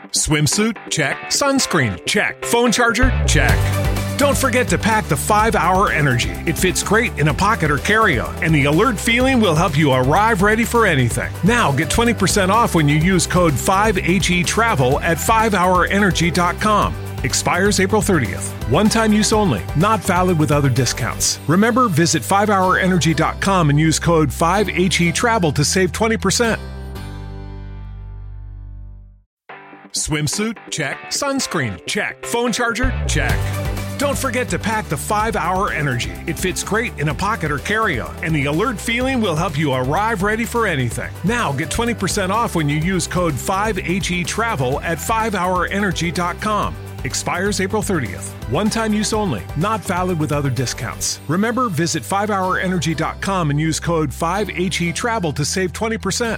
Swimsuit? Check. Sunscreen? Check. Phone charger? Check. Don't forget to pack the 5-Hour Energy. It fits great in a pocket or carry-on, and the alert feeling will help you arrive ready for anything. Now get 20% off when you use code 5HETRAVEL at 5hourenergy.com. Expires April 30th. One-time use only. Not valid with other discounts. Remember, visit 5hourenergy.com and use code 5HETRAVEL to save 20%. Swimsuit? Check. Sunscreen? Check. Phone charger? Check. Don't forget to pack the 5-Hour Energy. It fits great in a pocket or carry-on, and the alert feeling will help you arrive ready for anything. Now get 20% off when you use code 5HETRAVEL at 5hourenergy.com. Expires April 30th. One-time use only. Not valid with other discounts. Remember, visit 5hourenergy.com and use code 5HETRAVEL to save 20%.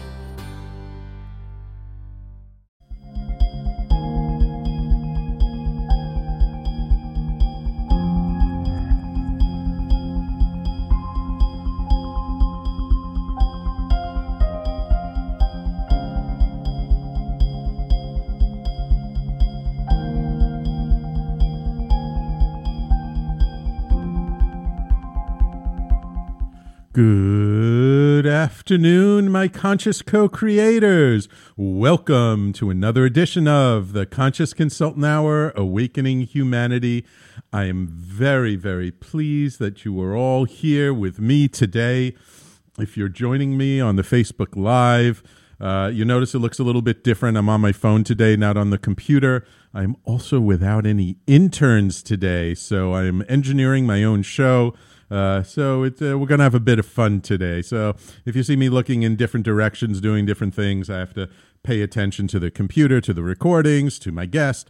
Good afternoon, my conscious co-creators. Welcome to another edition of the Conscious Consultant Hour, Awakening Humanity. I am very, very pleased that you are all here with me today. If you're joining me on the Facebook Live, you notice it looks a little bit different. I'm on my phone today, not on the computer. I'm also without any interns today, so I am engineering my own show. So we're going to have a bit of fun today. So if you see me looking in different directions, doing different things, I have to pay attention to the computer, to the recordings, to my guest.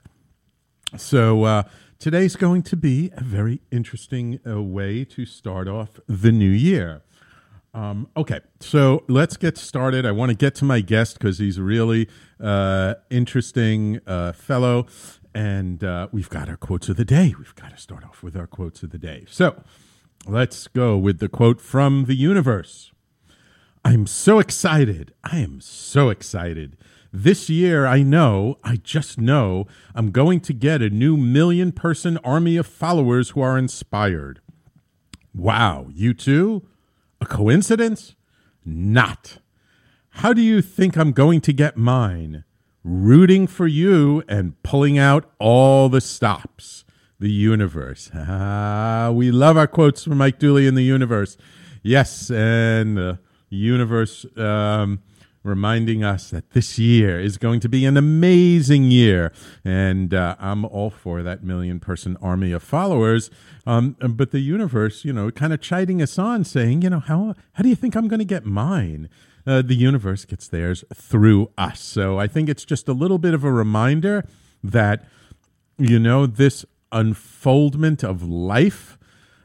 So today's going to be a very interesting way to start off the new year. Okay, so let's get started. I want to get to my guest because he's a really interesting fellow. And we've got our quotes of the day. We've got to start off with our quotes of the day. So let's go with the quote from the universe. I'm so excited. I am so excited. This year, I just know, I'm going to get a new 1,000,000-person army of followers who are inspired. Wow, you too? A coincidence? Not. How do you think I'm going to get mine? Rooting for you and pulling out all the stops. The universe. We love our quotes from Mike Dooley in the universe. Yes, and the universe reminding us that this year is going to be an amazing year. And I'm all for that 1,000,000-person army of followers. But the universe, kind of chiding us on, saying, how do you think I'm going to get mine? The universe gets theirs through us. So I think it's just a little bit of a reminder that, this unfoldment of life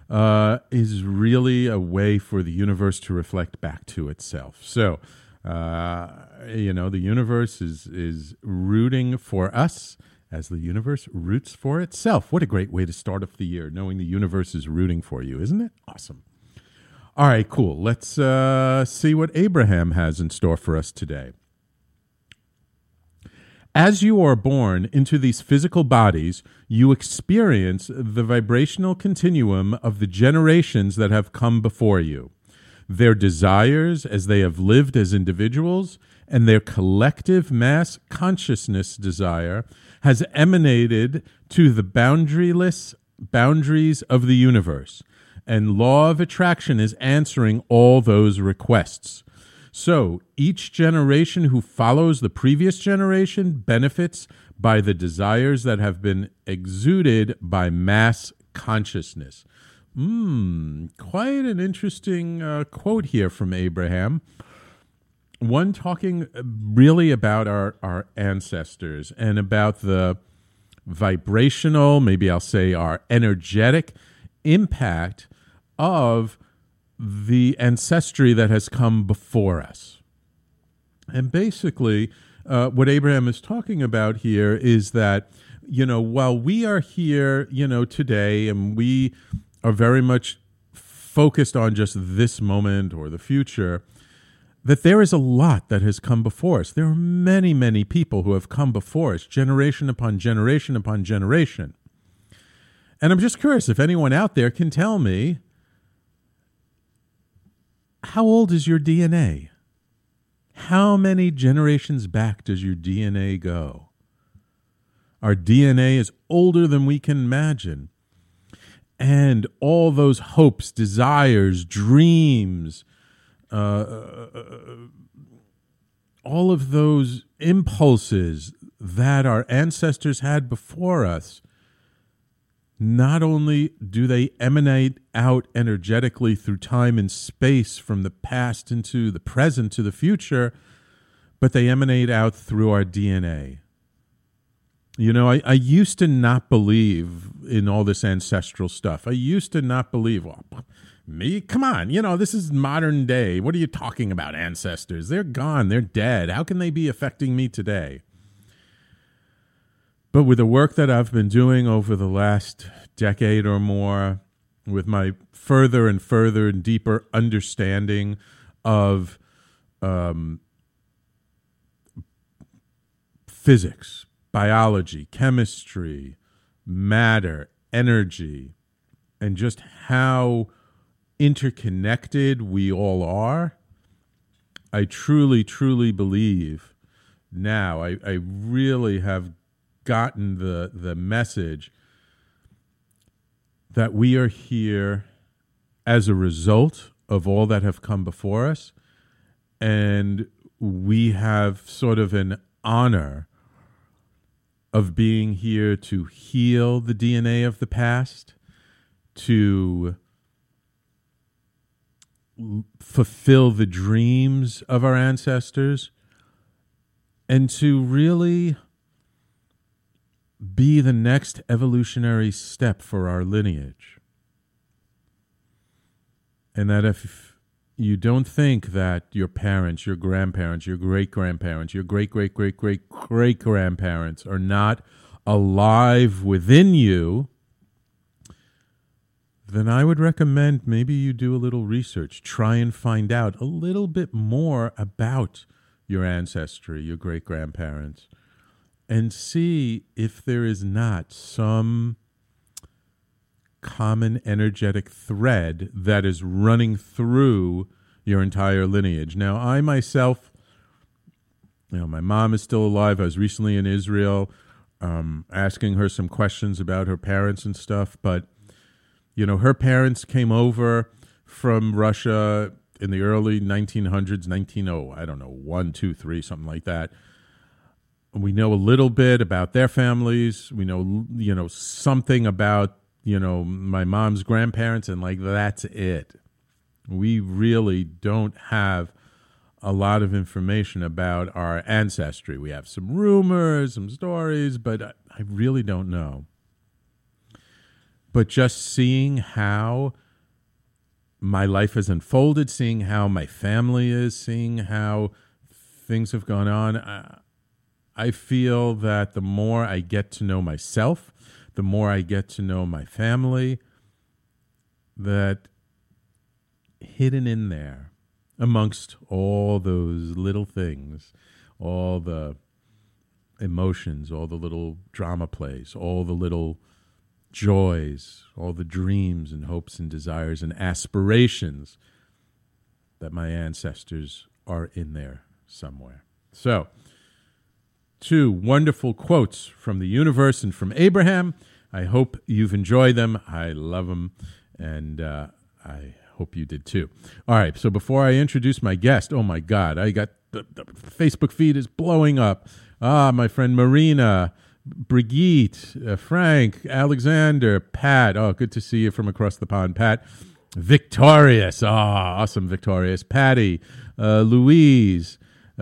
is really a way for the universe to reflect back to itself. So, the universe is rooting for us as the universe roots for itself. What a great way to start off the year, knowing the universe is rooting for you, isn't it? Awesome. All right, cool. Let's see what Abraham has in store for us today. As you are born into these physical bodies, you experience the vibrational continuum of the generations that have come before you, their desires as they have lived as individuals, and their collective mass consciousness desire has emanated to the boundaryless boundaries of the universe, and law of attraction is answering all those requests. So each generation who follows the previous generation benefits by the desires that have been exuded by mass consciousness. Quite an interesting quote here from Abraham. One talking really about our ancestors and about the vibrational, maybe I'll say our energetic impact of the ancestry that has come before us. And basically, what Abraham is talking about here is that, while we are here, today, and we are very much focused on just this moment or the future, that there is a lot that has come before us. There are many, many people who have come before us, generation upon generation upon generation. And I'm just curious if anyone out there can tell me, how old is your DNA? How many generations back does your DNA go? Our DNA is older than we can imagine. And all those hopes, desires, dreams, all of those impulses that our ancestors had before us, not only do they emanate out energetically through time and space from the past into the present to the future, but they emanate out through our DNA. You know, I used to not believe in all this ancestral stuff. I used to not believe, well, me? Come on, you know, this is modern day. What are you talking about, ancestors? They're gone. They're dead. How can they be affecting me today? But with the work that I've been doing over the last decade or more, with my further and deeper understanding of physics, biology, chemistry, matter, energy, and just how interconnected we all are, I truly, truly believe now, I really have gotten the message that we are here as a result of all that have come before us, and we have sort of an honor of being here to heal the DNA of the past, to fulfill the dreams of our ancestors, and to really be the next evolutionary step for our lineage. And that if you don't think that your parents, your grandparents, your great-grandparents, your great-great-great-great-great-grandparents are not alive within you, then I would recommend maybe you do a little research. Try and find out a little bit more about your ancestry, your great-grandparents, and see if there is not some common energetic thread that is running through your entire lineage. Now, I myself, my mom is still alive. I was recently in Israel asking her some questions about her parents and stuff, but, her parents came over from Russia in the early 1900s, 1, 2, 3, something like that. We know a little bit about their families. We know, something about, my mom's grandparents, and that's it. We really don't have a lot of information about our ancestry. We have some rumors, some stories, but I really don't know. But just seeing how my life has unfolded, seeing how my family is, seeing how things have gone on, I feel that the more I get to know myself, the more I get to know my family, that hidden in there, amongst all those little things, all the emotions, all the little drama plays, all the little joys, all the dreams and hopes and desires and aspirations, that my ancestors are in there somewhere. So, 2 wonderful quotes from the universe and from Abraham. I hope you've enjoyed them. I love them, and I hope you did too. All right, so before I introduce my guest, oh my God, I got the Facebook feed is blowing up. My friend Marina, Brigitte, Frank, Alexander, Pat. Oh, good to see you from across the pond, Pat. Victorious. Awesome, Victorious. Patty, Louise,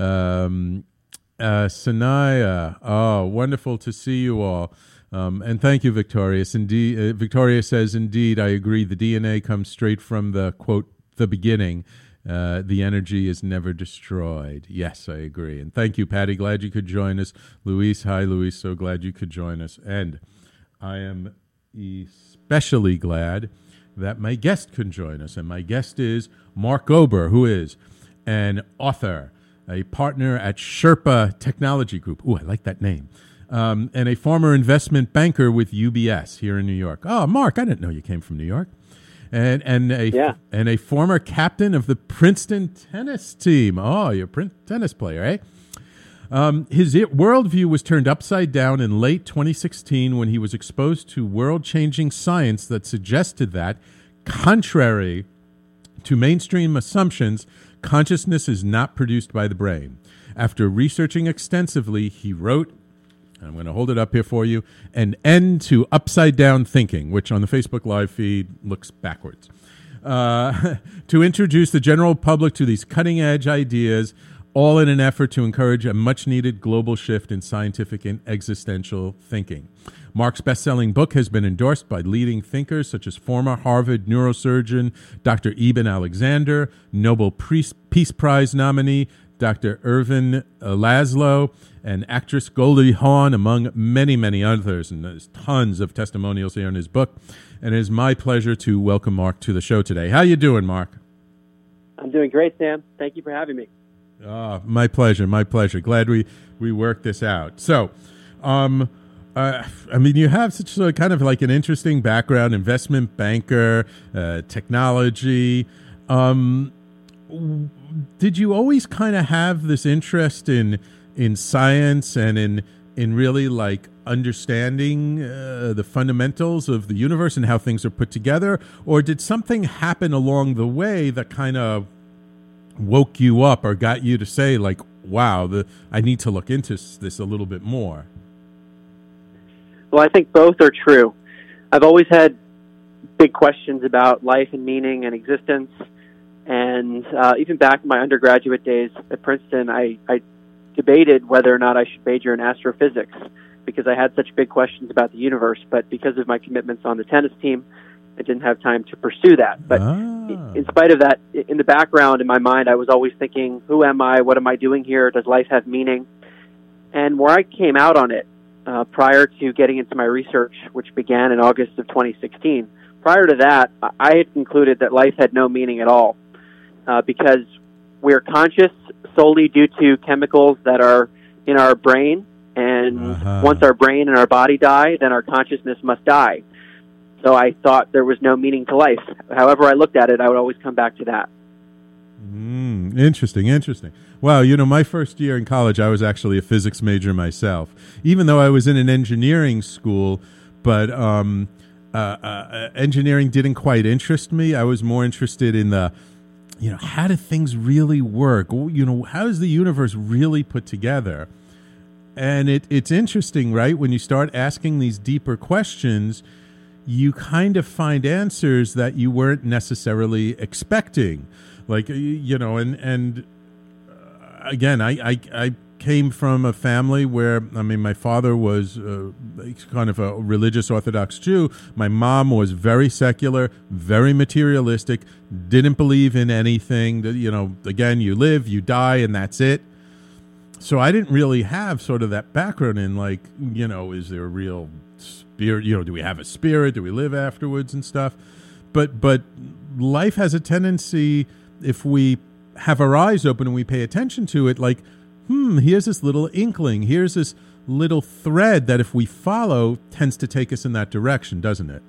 Sanaya. Wonderful to see you all. And thank you, Victorious. Indeed, Victoria says, indeed, I agree. The DNA comes straight from the, quote, the beginning. The energy is never destroyed. Yes, I agree. And thank you, Patty. Glad you could join us. Luis, hi, Luis. So glad you could join us. And I am especially glad that my guest could join us. And my guest is Mark Ober, who is an author, a partner at Sherpa Technology Group. Ooh, I like that name. And a former investment banker with UBS here in New York. Oh, Mark, I didn't know you came from New York. And a former captain of the Princeton tennis team. Oh, you're a tennis player, eh? His worldview was turned upside down in late 2016 when he was exposed to world-changing science that suggested that, contrary to mainstream assumptions, consciousness is not produced by the brain. After researching extensively, he wrote, I'm going to hold it up here for you, An End to Upside-Down Thinking, which on the Facebook Live feed looks backwards, to introduce the general public to these cutting-edge ideas, all in an effort to encourage a much-needed global shift in scientific and existential thinking. Mark's best-selling book has been endorsed by leading thinkers such as former Harvard neurosurgeon Dr. Eben Alexander, Nobel Peace Prize nominee Dr. Irvin Laszlo, and actress Goldie Hawn, among many, many others. And there's tons of testimonials here in his book. And it is my pleasure to welcome Mark to the show today. How you doing, Mark? I'm doing great, Sam. Thank you for having me. My pleasure, my pleasure. Glad we worked this out. So, I mean, you have such a kind of like an interesting background, investment banker, technology. Did you always kind of have this interest in science and in really like understanding the fundamentals of the universe and how things are put together? Or did something happen along the way that kind of woke you up or got you to say like, wow, I need to look into this a little bit more? Well, I think both are true. I've always had big questions about life and meaning and existence. And even back in my undergraduate days at Princeton, I debated whether or not I should major in astrophysics because I had such big questions about the universe. But because of my commitments on the tennis team, I didn't have time to pursue that. But in spite of that, in the background, in my mind, I was always thinking, who am I? What am I doing here? Does life have meaning? And where I came out on it, prior to getting into my research, which began in August of 2016, prior to that, I had concluded that life had no meaning at all because we're conscious solely due to chemicals that are in our brain. And once our brain and our body die, then our consciousness must die. So I thought there was no meaning to life. However I looked at it, I would always come back to that. Interesting. Wow, my first year in college, I was actually a physics major myself, even though I was in an engineering school, but engineering didn't quite interest me. I was more interested in the, how do things really work? How is the universe really put together? And it's interesting, right? When you start asking these deeper questions, you kind of find answers that you weren't necessarily expecting. Like, and again, I came from a family where, my father was kind of a religious Orthodox Jew. My mom was very secular, very materialistic, didn't believe in anything. Again, you live, you die, and that's it. So I didn't really have sort of that background in like, is there a real spirit? Do we have a spirit? Do we live afterwards and stuff? But life has a tendency, if we have our eyes open and we pay attention to it, like, here's this little inkling. Here's this little thread that if we follow tends to take us in that direction, doesn't it?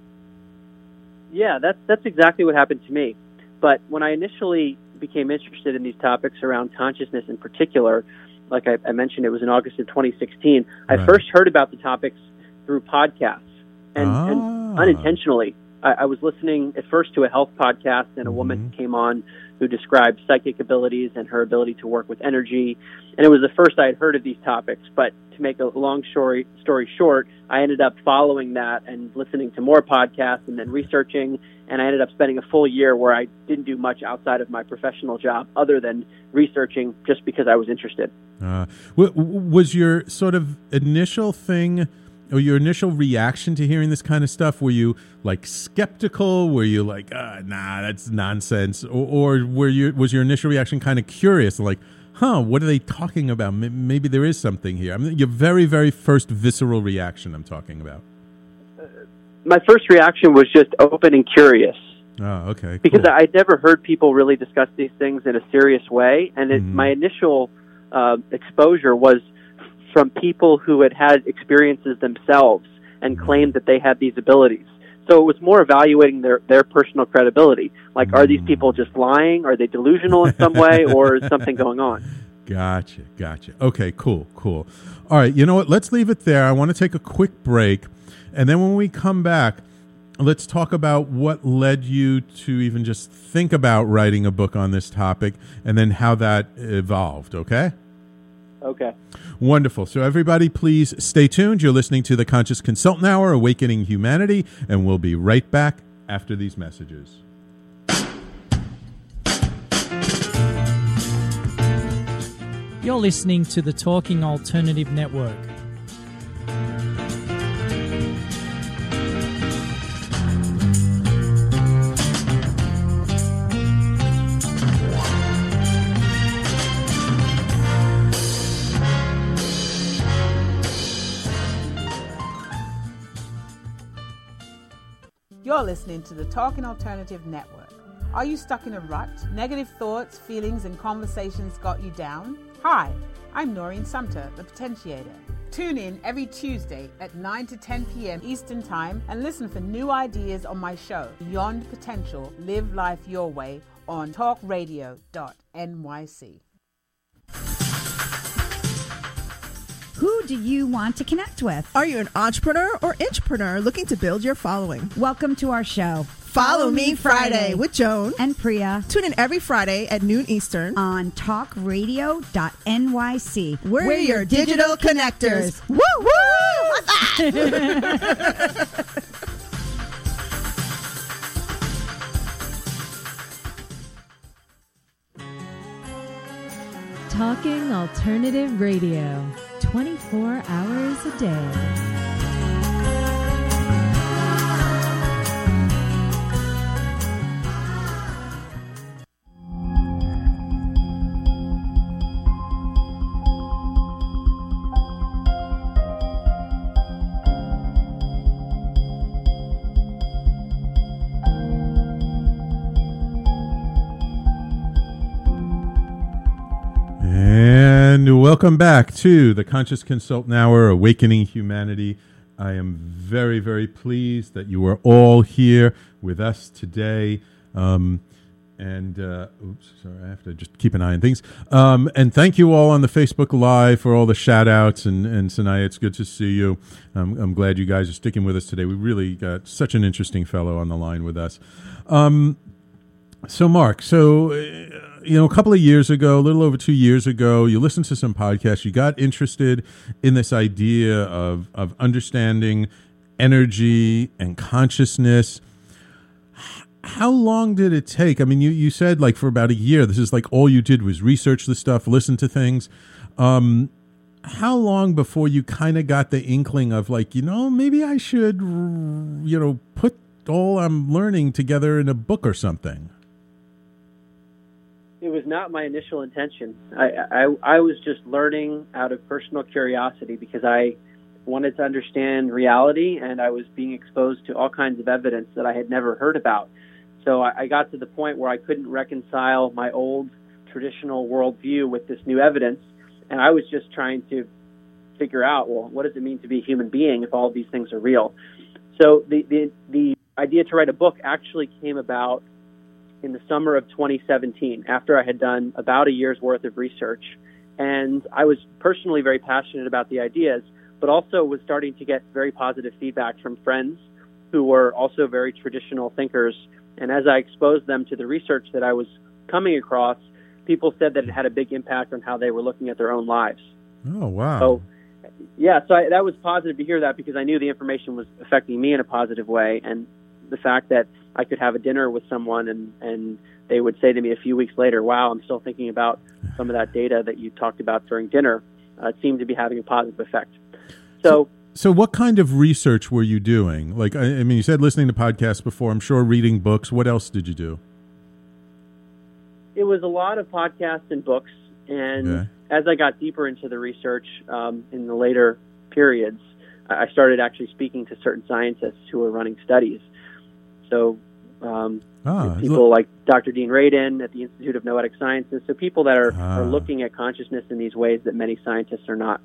Yeah, that's exactly what happened to me. But when I initially became interested in these topics around consciousness in particular, like I mentioned, it was in August of 2016, I first heard about the topics through podcasts. And unintentionally, I was listening at first to a health podcast, and a woman came on who described psychic abilities and her ability to work with energy. And it was the first I had heard of these topics. But to make a long story short, I ended up following that and listening to more podcasts and then researching. And I ended up spending a full year where I didn't do much outside of my professional job other than researching just because I was interested. Was your sort of initial thing, or your initial reaction to hearing this kind of stuff, were you like skeptical? Were you like, nah, that's nonsense? Or was your initial reaction kind of curious, like, what are they talking about? Maybe there is something here. Your very, very first visceral reaction I'm talking about. My first reaction was just open and curious. Oh, okay. Because cool. I'd never heard people really discuss these things in a serious way, and my initial exposure was from people who had experiences themselves and claimed that they had these abilities. So it was more evaluating their personal credibility. Like, are these people just lying? Are they delusional in some way, or is something going on? Gotcha. Okay, cool. All right, you know what? Let's leave it there. I want to take a quick break, and then when we come back, let's talk about what led you to even just think about writing a book on this topic, and then how that evolved, okay? Okay. Wonderful. So everybody, please stay tuned. You're listening to the Conscious Consultant Hour, Awakening Humanity, and we'll be right back after these messages. You're listening to the Talking Alternative Network. You're listening to the Talking Alternative Network. Are you stuck in a rut? Negative thoughts, feelings, and conversations got you down? Hi, I'm Noreen Sumter, the Potentiator. Tune in every Tuesday at 9 to 10 p.m. Eastern Time and listen for new ideas on my show, Beyond Potential, Live Life Your Way, on talkradio.nyc. Who do you want to connect with? Are you an entrepreneur or intrapreneur looking to build your following? Welcome to our show. Follow Me Friday with Joan and Priya. Tune in every Friday at noon Eastern on talkradio.nyc. We're your digital connectors. Woo woo! Talking Alternative Radio, 24 hours a day. And welcome back to the Conscious Consultant Hour, Awakening Humanity. I am very, very pleased that you are all here with us today. Oops, sorry, I have to just keep an eye on things. And thank you all on the Facebook Live for all the shout outs. And Sanaya, it's good to see you. I'm glad you guys are sticking with us today. We really got such an interesting fellow on the line with us. So Mark, a couple of years ago, a little over 2 years ago, you listened to some podcasts. You got interested in this idea of understanding energy and consciousness. How long did it take? I mean, you said like for about a year, this is like all you did was research the stuff, listen to things. How long before you kind of got the inkling of like, maybe I should, put all I'm learning together in a book or something? It was not my initial intention. I was just learning out of personal curiosity because I wanted to understand reality, and I was being exposed to all kinds of evidence that I had never heard about. So I got to the point where I couldn't reconcile my old traditional worldview with this new evidence, and I was just trying to figure out, well, what does it mean to be a human being if all of these things are real? So the idea to write a book actually came about in the summer of 2017, after I had done about a year's worth of research. And I was personally very passionate about the ideas, but also was starting to get very positive feedback from friends who were also very traditional thinkers. And as I exposed them to the research that I was coming across, people said that it had a big impact on how they were looking at their own lives. Oh, wow. So that was positive to hear that, because I knew the information was affecting me in a positive way. And the fact that I could have a dinner with someone and they would say to me a few weeks later, wow, I'm still thinking about some of that data that you talked about during dinner, it seemed to be having a positive effect. So what kind of research were you doing? Like, I mean, you said listening to podcasts before, I'm sure reading books. What else did you do? It was a lot of podcasts and books. And as I got deeper into the research in the later periods, I started actually speaking to certain scientists who were running studies. So People like Dr. Dean Radin at the Institute of Noetic Sciences. So people that are looking at consciousness in these ways that many scientists are not.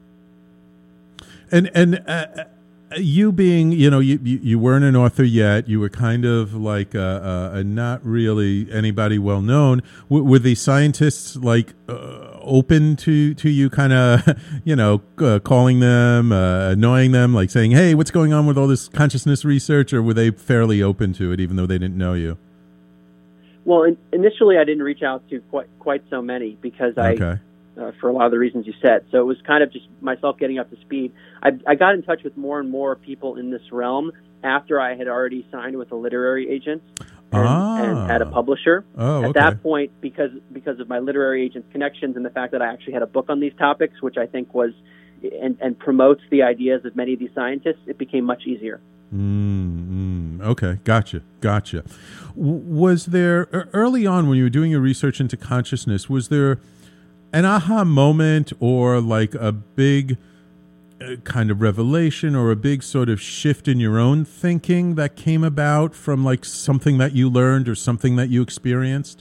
And you being, you weren't an author yet. You were kind of like not really anybody well known. Were the scientists like open to you kind of, calling them, annoying them, like saying, hey, what's going on with all this consciousness research? Or were they fairly open to it, even though they didn't know you? Well, initially I didn't reach out to quite so many because for a lot of the reasons you said. So it was kind of just myself getting up to speed. I got in touch with more and more people in this realm after I had already signed with a literary agent and had a publisher. At that point, because of my literary agent's connections and the fact that I actually had a book on these topics, which I think was and promotes the ideas of many of these scientists, it became much easier. Okay, gotcha. Was there, early on when you were doing your research into consciousness, was there an aha moment or like a big kind of revelation or a big sort of shift in your own thinking that came about from like something that you learned or something that you experienced?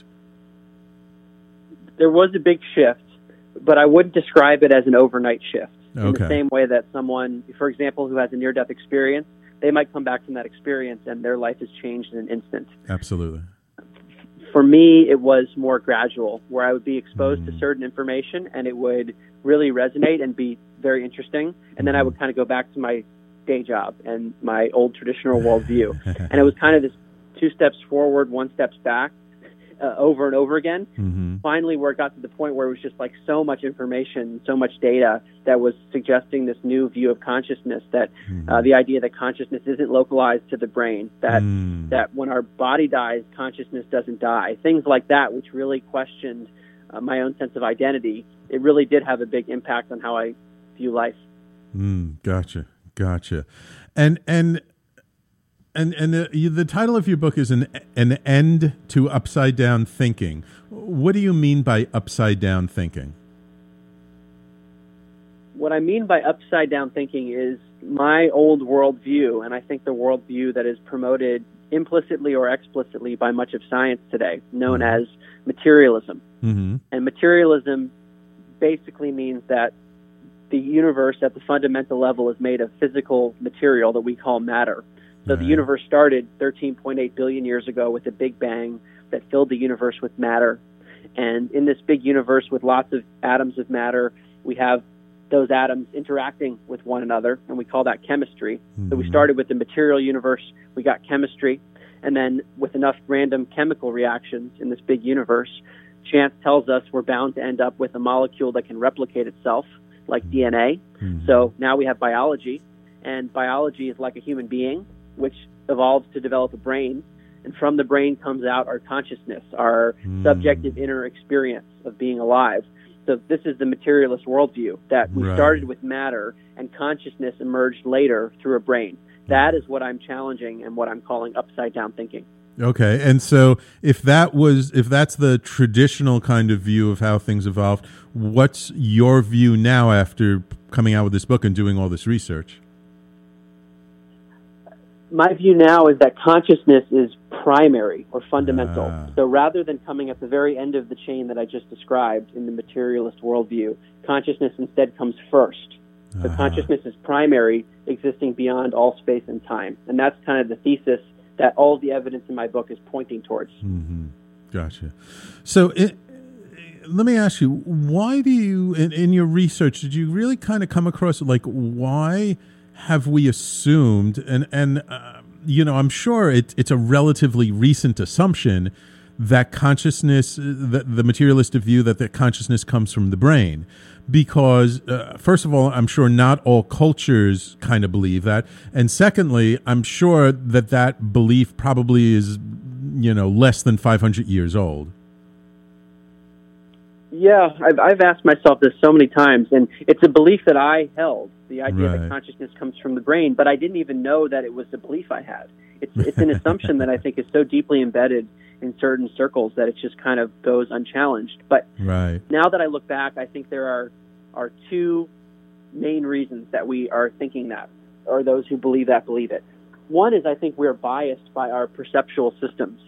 There was a big shift, but I wouldn't describe it as an overnight shift. In the same way that someone, for example, who has a near-death experience, they might come back from that experience and their life has changed in an instant. Absolutely. For me, it was more gradual, where I would be exposed to certain information and it would really resonate and be very interesting. And then I would kind of go back to my day job and my old traditional worldview. And it was kind of this 2 steps forward, 1 step back, over and over again. Finally, where it got to the point where it was just like so much information, so much data that was suggesting this new view of consciousness, that the idea that consciousness isn't localized to the brain, that when our body dies, consciousness doesn't die, things like that, which really questioned my own sense of identity. It really did have a big impact on how I view life. Gotcha. And the title of your book is an end to upside down thinking. What do you mean by upside down thinking? What I mean by upside down thinking is my old worldview, and I think the worldview that is promoted implicitly or explicitly by much of science today, known as materialism. And materialism basically means that the universe at the fundamental level is made of physical material that we call matter. So the universe started 13.8 billion years ago with a big bang that filled the universe with matter. And in this big universe with lots of atoms of matter, we have those atoms interacting with one another, and we call that chemistry. So we started with the material universe, we got chemistry, and then with enough random chemical reactions in this big universe, chance tells us we're bound to end up with a molecule that can replicate itself, like DNA. So now we have biology, and biology is like a human being, which evolves to develop a brain, and from the brain comes out our consciousness, our subjective inner experience of being alive. So this is the materialist worldview, that we started with matter and consciousness emerged later through a brain. That is what I'm challenging and what I'm calling upside down thinking. Okay, and so if that's the traditional kind of view of how things evolved, what's your view now after coming out with this book and doing all this research? My view now is that consciousness is primary or fundamental. So rather than coming at the very end of the chain that I just described in the materialist worldview, consciousness instead comes first. So consciousness is primary, existing beyond all space and time. And that's kind of the thesis that all of the evidence in my book is pointing towards. Gotcha. So let me ask you, why do you, in your research, did you really kind of come across, like, why have we assumed, and I'm sure it's a relatively recent assumption that consciousness, the materialistic view that consciousness comes from the brain, because first of all, I'm sure not all cultures kind of believe that, and secondly, I'm sure that belief probably is less than 500 years old. Yeah, I've asked myself this so many times, and it's a belief that I held, the idea that consciousness comes from the brain, but I didn't even know that it was a belief I had. It's an assumption that I think is so deeply embedded in certain circles that it just kind of goes unchallenged. But now that I look back, I think there are two main reasons that we are thinking that, or those who believe it. One is I think we're biased by our perceptual systems.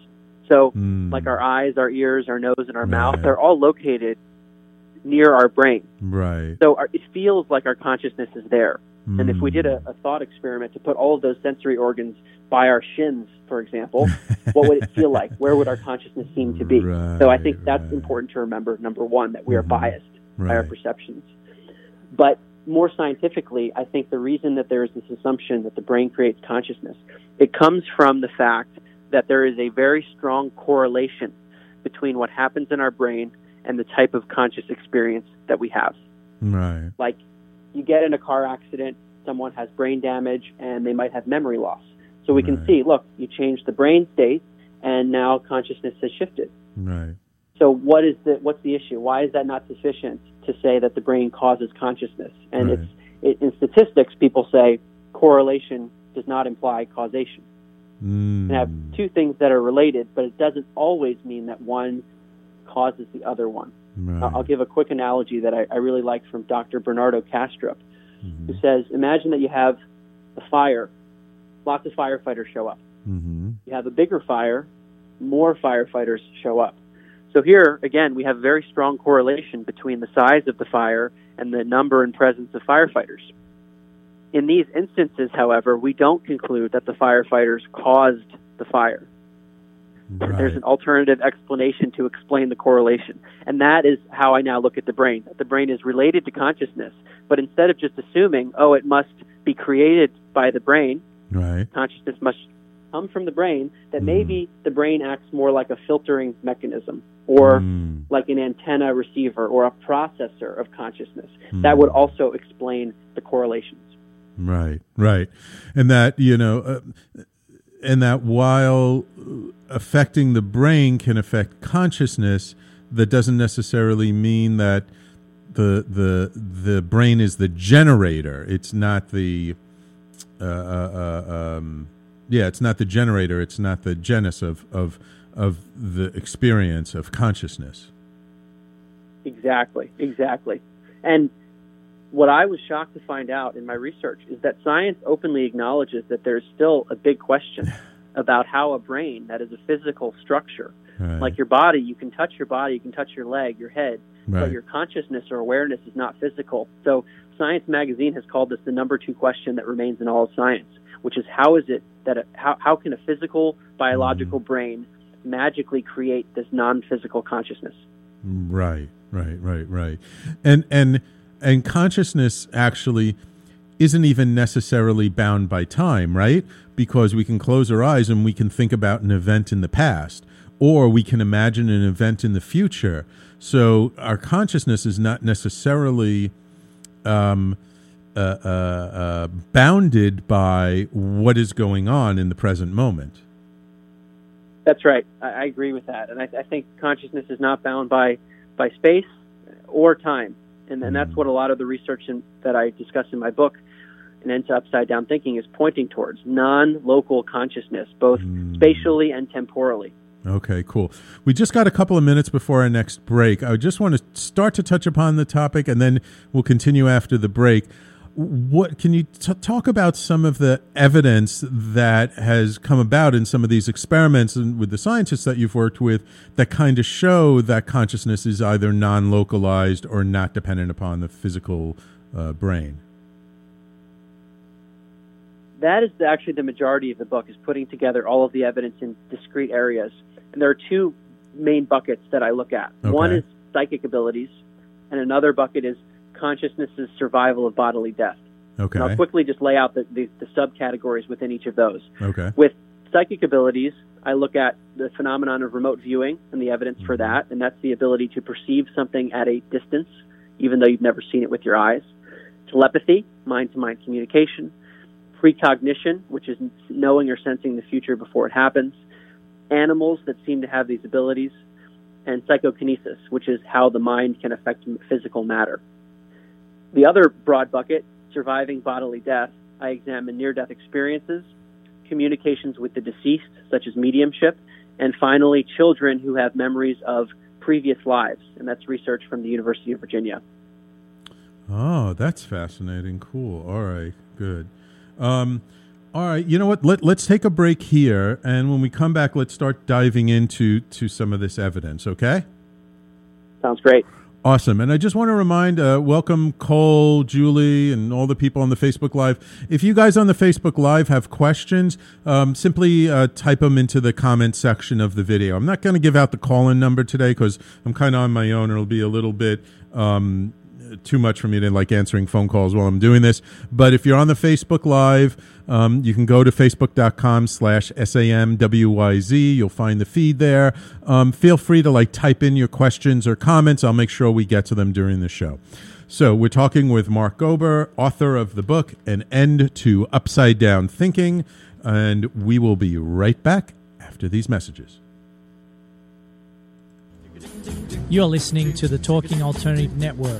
So like our eyes, our ears, our nose, and our mouth, they're all located near our brain. Right. So it feels like our consciousness is there. And if we did a thought experiment to put all of those sensory organs by our shins, for example, what would it feel like? Where would our consciousness seem to be? So I think that's important to remember, number one, that we are biased by our perceptions. But more scientifically, I think the reason that there is this assumption that the brain creates consciousness, it comes from the fact that there is a very strong correlation between what happens in our brain and the type of conscious experience that we have. Right. Like, you get in a car accident, someone has brain damage, and they might have memory loss. So we can see, look, you changed the brain state, and now consciousness has shifted. Right. So what's the issue? Why is that not sufficient to say that the brain causes consciousness? And in statistics, people say correlation does not imply causation. And I have two things that are related, but it doesn't always mean that one causes the other one. Right. I'll give a quick analogy that I really like from Dr. Bernardo Kastrup, who says, imagine that you have a fire, lots of firefighters show up. You have a bigger fire, more firefighters show up. So here, again, we have very strong correlation between the size of the fire and the number and presence of firefighters. In these instances, however, we don't conclude that the firefighters caused the fire. Right. There's an alternative explanation to explain the correlation. And that is how I now look at the brain. The brain is related to consciousness, but instead of just assuming, it must be created by the brain, consciousness must come from the brain, that maybe the brain acts more like a filtering mechanism or like an antenna receiver or a processor of consciousness. That would also explain the correlations. Right, right. And that, and that while affecting the brain can affect consciousness, that doesn't necessarily mean that the brain is the generator. It's not the it's not the generator. It's not the genesis of the experience of consciousness. Exactly. And what I was shocked to find out in my research is that science openly acknowledges that there's still a big question about how a brain that is a physical structure, like your body, you can touch your body, you can touch your leg, your head, but your consciousness or awareness is not physical. So Science Magazine has called this the number 2 question that remains in all of science, which is how is it that how can a physical biological brain magically create this non-physical consciousness? Right. And consciousness actually isn't even necessarily bound by time, right? Because we can close our eyes and we can think about an event in the past, or we can imagine an event in the future. So our consciousness is not necessarily bounded by what is going on in the present moment. That's right. I agree with that. And I think consciousness is not bound by space or time. And that's what a lot of the research that I discuss in my book, An End to Upside Down Thinking, is pointing towards non-local consciousness, both spatially and temporally. Okay, cool. We just got a couple of minutes before our next break. I just want to start to touch upon the topic, and then we'll continue after the break. What can you talk about some of the evidence that has come about in some of these experiments and with the scientists that you've worked with that kind of show that consciousness is either non-localized or not dependent upon the physical brain? That is actually the majority of the book, is putting together all of the evidence in discrete areas. And there are 2 main buckets that I look at. Okay. One is psychic abilities, and another bucket is consciousness's survival of bodily death. Okay. And I'll quickly just lay out the subcategories within each of those. Okay. With psychic abilities, I look at the phenomenon of remote viewing and the evidence for that, and that's the ability to perceive something at a distance, even though you've never seen it with your eyes. Telepathy, mind-to-mind communication. Precognition, which is knowing or sensing the future before it happens. Animals that seem to have these abilities. And psychokinesis, which is how the mind can affect physical matter. The other broad bucket, surviving bodily death, I examine near-death experiences, communications with the deceased, such as mediumship, and finally, children who have memories of previous lives, and that's research from the University of Virginia. Oh, that's fascinating. Cool. All right, good. On All right, you know what? Let's take a break here, and when we come back, let's start diving into some of this evidence, okay? Sounds great. Awesome. And I just want to remind, welcome Cole, Julie, and all the people on the Facebook Live. If you guys on the Facebook Live have questions, simply type them into the comment section of the video. I'm not going to give out the call-in number today because I'm kind of on my own. It'll be a little bit too much for me to like answering phone calls while I'm doing this. But if you're on the Facebook Live, you can go to facebook.com/SAMWYZ. You'll find the feed there. Feel free to like type in your questions or comments. I'll make sure we get to them during the show. So we're talking with Mark Gober, author of the book, An End to Upside Down Thinking. And we will be right back after these messages. You're listening to the Talking Alternative Network.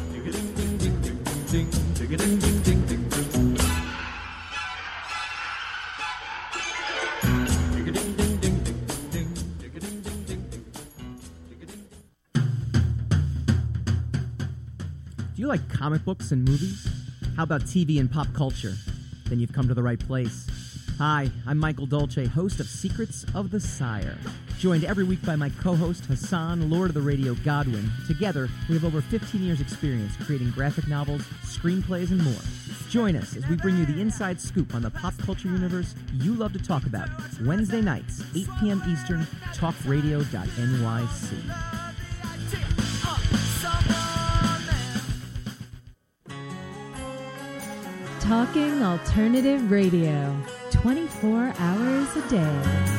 Do you like comic books and movies? How about TV and pop culture? Then you've come to the right place. Hi, I'm Michael Dolce, host of Secrets of the Sire. Joined every week by my co-host Hassan, Lord of the Radio Godwin. Together, we have over 15 years' experience creating graphic novels, screenplays, and more. Join us as we bring you the inside scoop on the pop culture universe you love to talk about. Wednesday nights, 8 p.m. Eastern, talkradio.nyc. Talking Alternative Radio, 24 hours a day.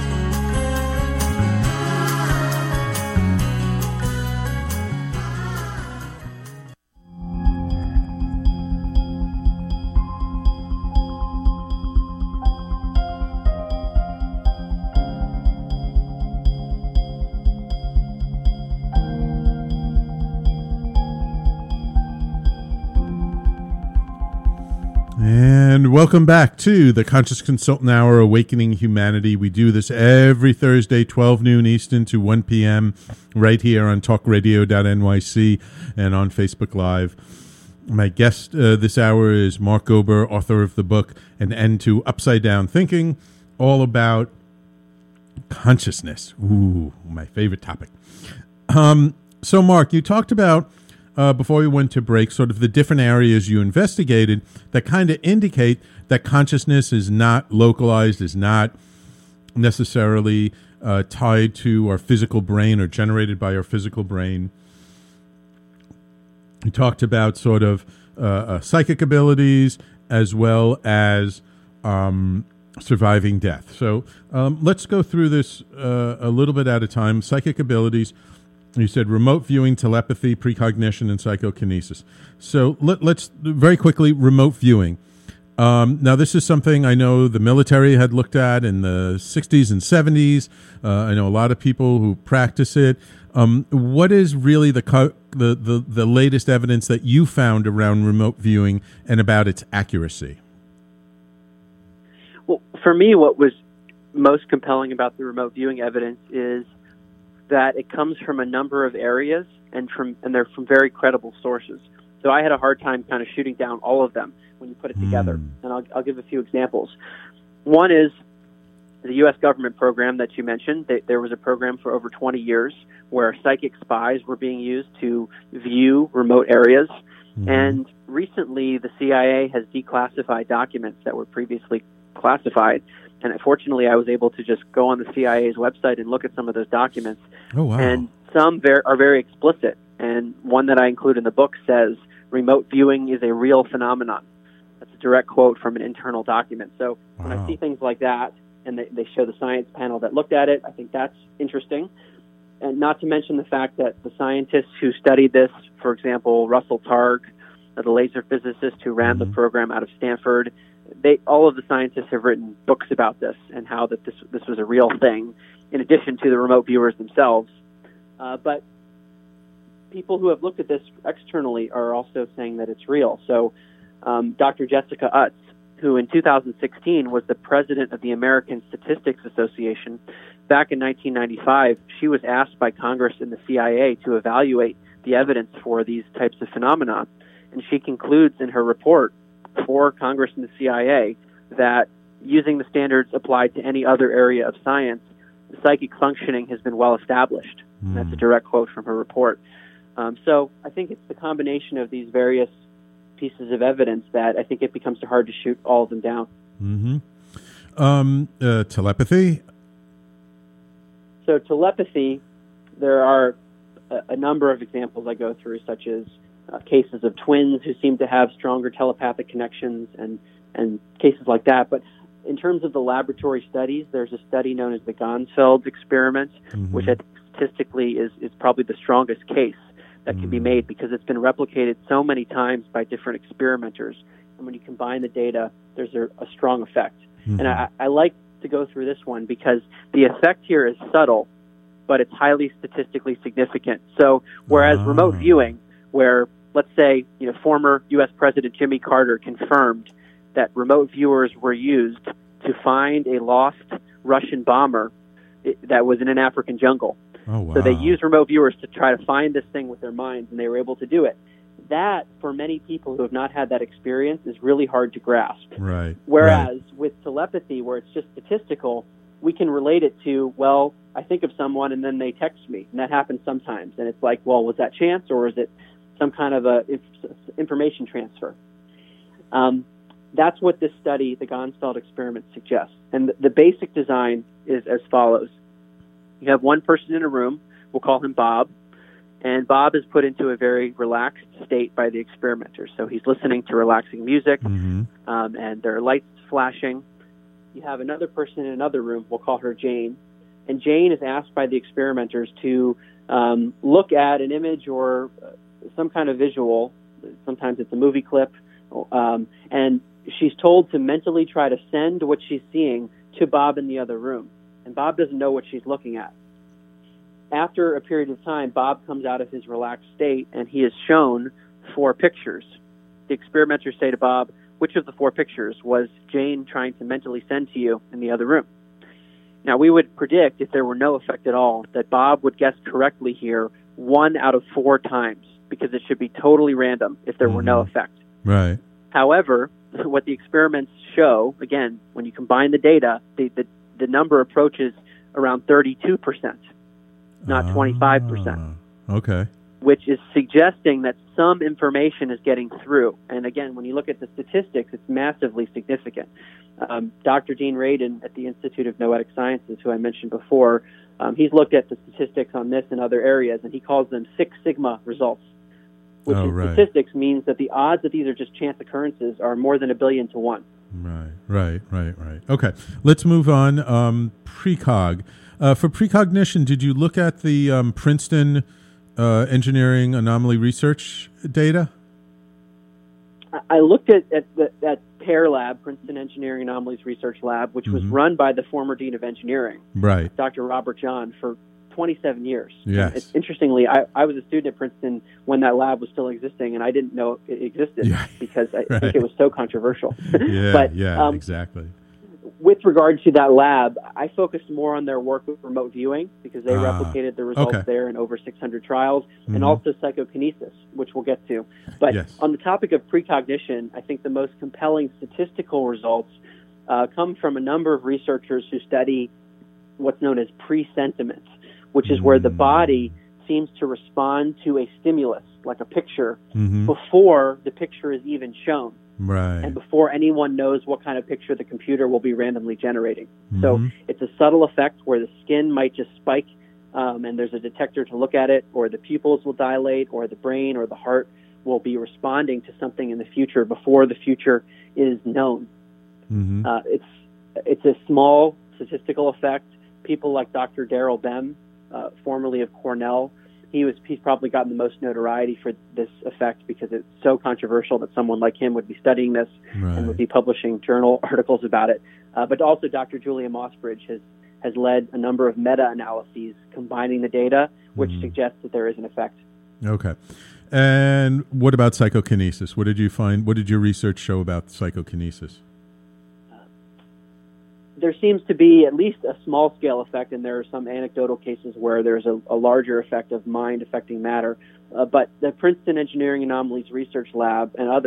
And welcome back to the Conscious Consultant Hour, Awakening Humanity. We do this every Thursday, 12 noon Eastern to 1 p.m. right here on talkradio.nyc and on Facebook Live. My guest this hour is Mark Gober, author of the book An End to Upside Down Thinking, all about consciousness. Ooh, my favorite topic. So, Mark, you talked about before we went to break, sort of the different areas you investigated that kind of indicate that consciousness is not localized, is not necessarily tied to our physical brain or generated by our physical brain. You talked about sort of psychic abilities as well as surviving death. So let's go through this a little bit at a time. Psychic abilities. You said remote viewing, telepathy, precognition, and psychokinesis. So let's very quickly, remote viewing. Now, this is something I know the military had looked at in the 60s and 70s. I know a lot of people who practice it. What is really the latest evidence that you found around remote viewing and about its accuracy? Well, for me, what was most compelling about the remote viewing evidence is that it comes from a number of areas and they're from very credible sources. So I had a hard time kind of shooting down all of them when you put it together. And I'll give a few examples. One is the U.S. government program that you mentioned. There was a program for over 20 years where psychic spies were being used to view remote areas. And recently, the CIA has declassified documents that were previously classified. And fortunately, I was able to just go on the CIA's website and look at some of those documents. Oh, wow. And some are very explicit. And one that I include in the book says, remote viewing is a real phenomenon. That's a direct quote from an internal document. So when I see things like that, and they show the science panel that looked at it, I think that's interesting. And not to mention the fact that the scientists who studied this, for example, Russell Targ, the laser physicist who ran the program out of Stanford, all of the scientists have written books about this and how that this was a real thing, in addition to the remote viewers themselves. But people who have looked at this externally are also saying that it's real. So Dr. Jessica Utz, who in 2016 was the president of the American Statistics Association, back in 1995, she was asked by Congress and the CIA to evaluate the evidence for these types of phenomena. And she concludes in her report for Congress and the CIA that using the standards applied to any other area of science, psychic functioning has been well established. And that's a direct quote from her report. So I think it's the combination of these various pieces of evidence that I think it becomes hard to shoot all of them down. Telepathy? So telepathy, there are a number of examples I go through, such as cases of twins who seem to have stronger telepathic connections and cases like that. But in terms of the laboratory studies, there's a study known as the Gonsfeld experiment, which I think statistically is probably the strongest case that can be made because it's been replicated so many times by different experimenters. And when you combine the data, there's a strong effect. And I like to go through this one because the effect here is subtle, but it's highly statistically significant. So whereas remote viewing, where let's say former U.S. President Jimmy Carter confirmed that remote viewers were used to find a lost Russian bomber that was in an African jungle. Oh, wow. So they used remote viewers to try to find this thing with their minds, and they were able to do it. That, for many people who have not had that experience, is really hard to grasp. Right. Whereas with telepathy, where it's just statistical, we can relate it to, well, I think of someone and then they text me, and that happens sometimes. And it's like, well, was that chance or is it some kind of a information transfer? That's what this study, the Gonsfeld experiment, suggests. And the basic design is as follows. You have one person in a room, we'll call him Bob, and Bob is put into a very relaxed state by the experimenters. So he's listening to relaxing music, and there are lights flashing. You have another person in another room, we'll call her Jane, and Jane is asked by the experimenters to look at an image or some kind of visual. Sometimes it's a movie clip, and she's told to mentally try to send what she's seeing to Bob in the other room. And Bob doesn't know what she's looking at. After a period of time, Bob comes out of his relaxed state, and he is shown 4 pictures. The experimenters say to Bob, which of the 4 pictures was Jane trying to mentally send to you in the other room? Now, we would predict, if there were no effect at all, that Bob would guess correctly here 1 out of 4 times, because it should be totally random if there were no effect. Right. However, what the experiments show, again, when you combine the data, the number approaches around 32%, not 25%. Okay. Which is suggesting that some information is getting through. And again, when you look at the statistics, it's massively significant. Dr. Dean Radin at the Institute of Noetic Sciences, who I mentioned before, he's looked at the statistics on this in other areas, and he calls them 6 sigma results, which in statistics means that the odds that these are just chance occurrences are more than 1 billion to 1. Right. Okay, let's move on. Precog. For precognition, did you look at the Princeton engineering anomaly research data? I looked at that PAIR lab, Princeton Engineering Anomalies Research Lab, which was run by the former dean of engineering, Dr. Robert John, for 27 years. Yes. Interestingly, I was a student at Princeton when that lab was still existing, and I didn't know it existed because I think it was so controversial. Exactly. With regard to that lab, I focused more on their work with remote viewing because they replicated the results there in over 600 trials, and also psychokinesis, which we'll get to. But on the topic of precognition, I think the most compelling statistical results come from a number of researchers who study what's known as presentiment, which is where the body seems to respond to a stimulus, like a picture, before the picture is even shown. And before anyone knows what kind of picture the computer will be randomly generating. So it's a subtle effect where the skin might just spike and there's a detector to look at it, or the pupils will dilate, or the brain or the heart will be responding to something in the future before the future is known. It's a small statistical effect. People like Dr. Daryl Bem, formerly of Cornell, he's probably gotten the most notoriety for this effect because it's so controversial that someone like him would be studying this and would be publishing journal articles about it. But also Dr. Julia Mossbridge has led a number of meta-analyses combining the data, which suggests that there is an effect. Okay. And what about psychokinesis? What did you find? What did your research show about psychokinesis? There seems to be at least a small-scale effect, and there are some anecdotal cases where there's a larger effect of mind affecting matter. But the Princeton Engineering Anomalies Research Lab and others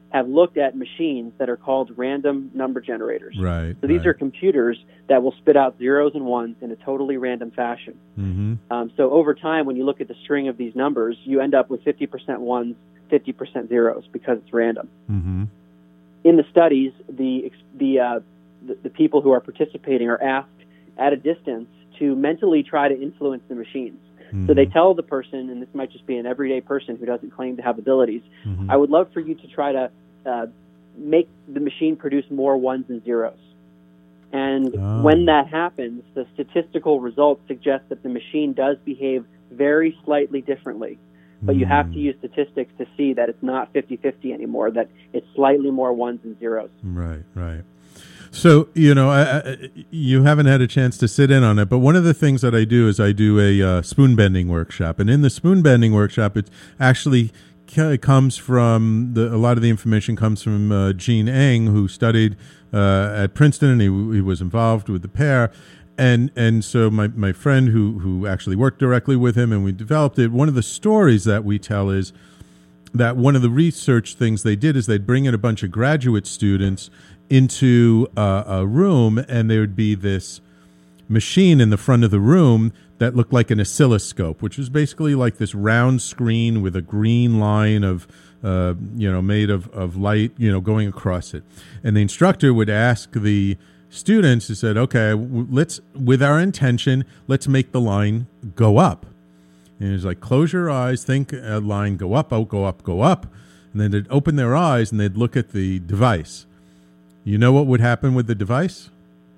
have looked at machines that are called random number generators. Right. So these are computers that will spit out zeros and ones in a totally random fashion. Mm-hmm. So over time, when you look at the string of these numbers, you end up with 50% ones, 50% zeros because it's random. Mm-hmm. In the studies, the people who are participating are asked at a distance to mentally try to influence the machines. So they tell the person, and this might just be an everyday person who doesn't claim to have abilities, I would love for you to try to make the machine produce more ones and zeros. And when that happens, the statistical results suggest that the machine does behave very slightly differently. But you have to use statistics to see that it's not 50-50 anymore, that it's slightly more ones and zeros. Right, right. So, you haven't had a chance to sit in on it, but one of the things that I do is I do a spoon bending workshop. And in the spoon bending workshop, it actually comes from, a lot of the information comes from Gene Eng, who studied at Princeton, and he was involved with the pair. And so my friend who actually worked directly with him and we developed it, one of the stories that we tell is that one of the research things they did is they'd bring in a bunch of graduate students into a room, and there would be this machine in the front of the room that looked like an oscilloscope, which was basically like this round screen with a green line of made of light going across it. And the instructor would ask the students, he said, okay, with our intention, let's make the line go up. And he's like, close your eyes, think a line go up, go up, go up. And then they'd open their eyes and they'd look at the device. You know what would happen with the device?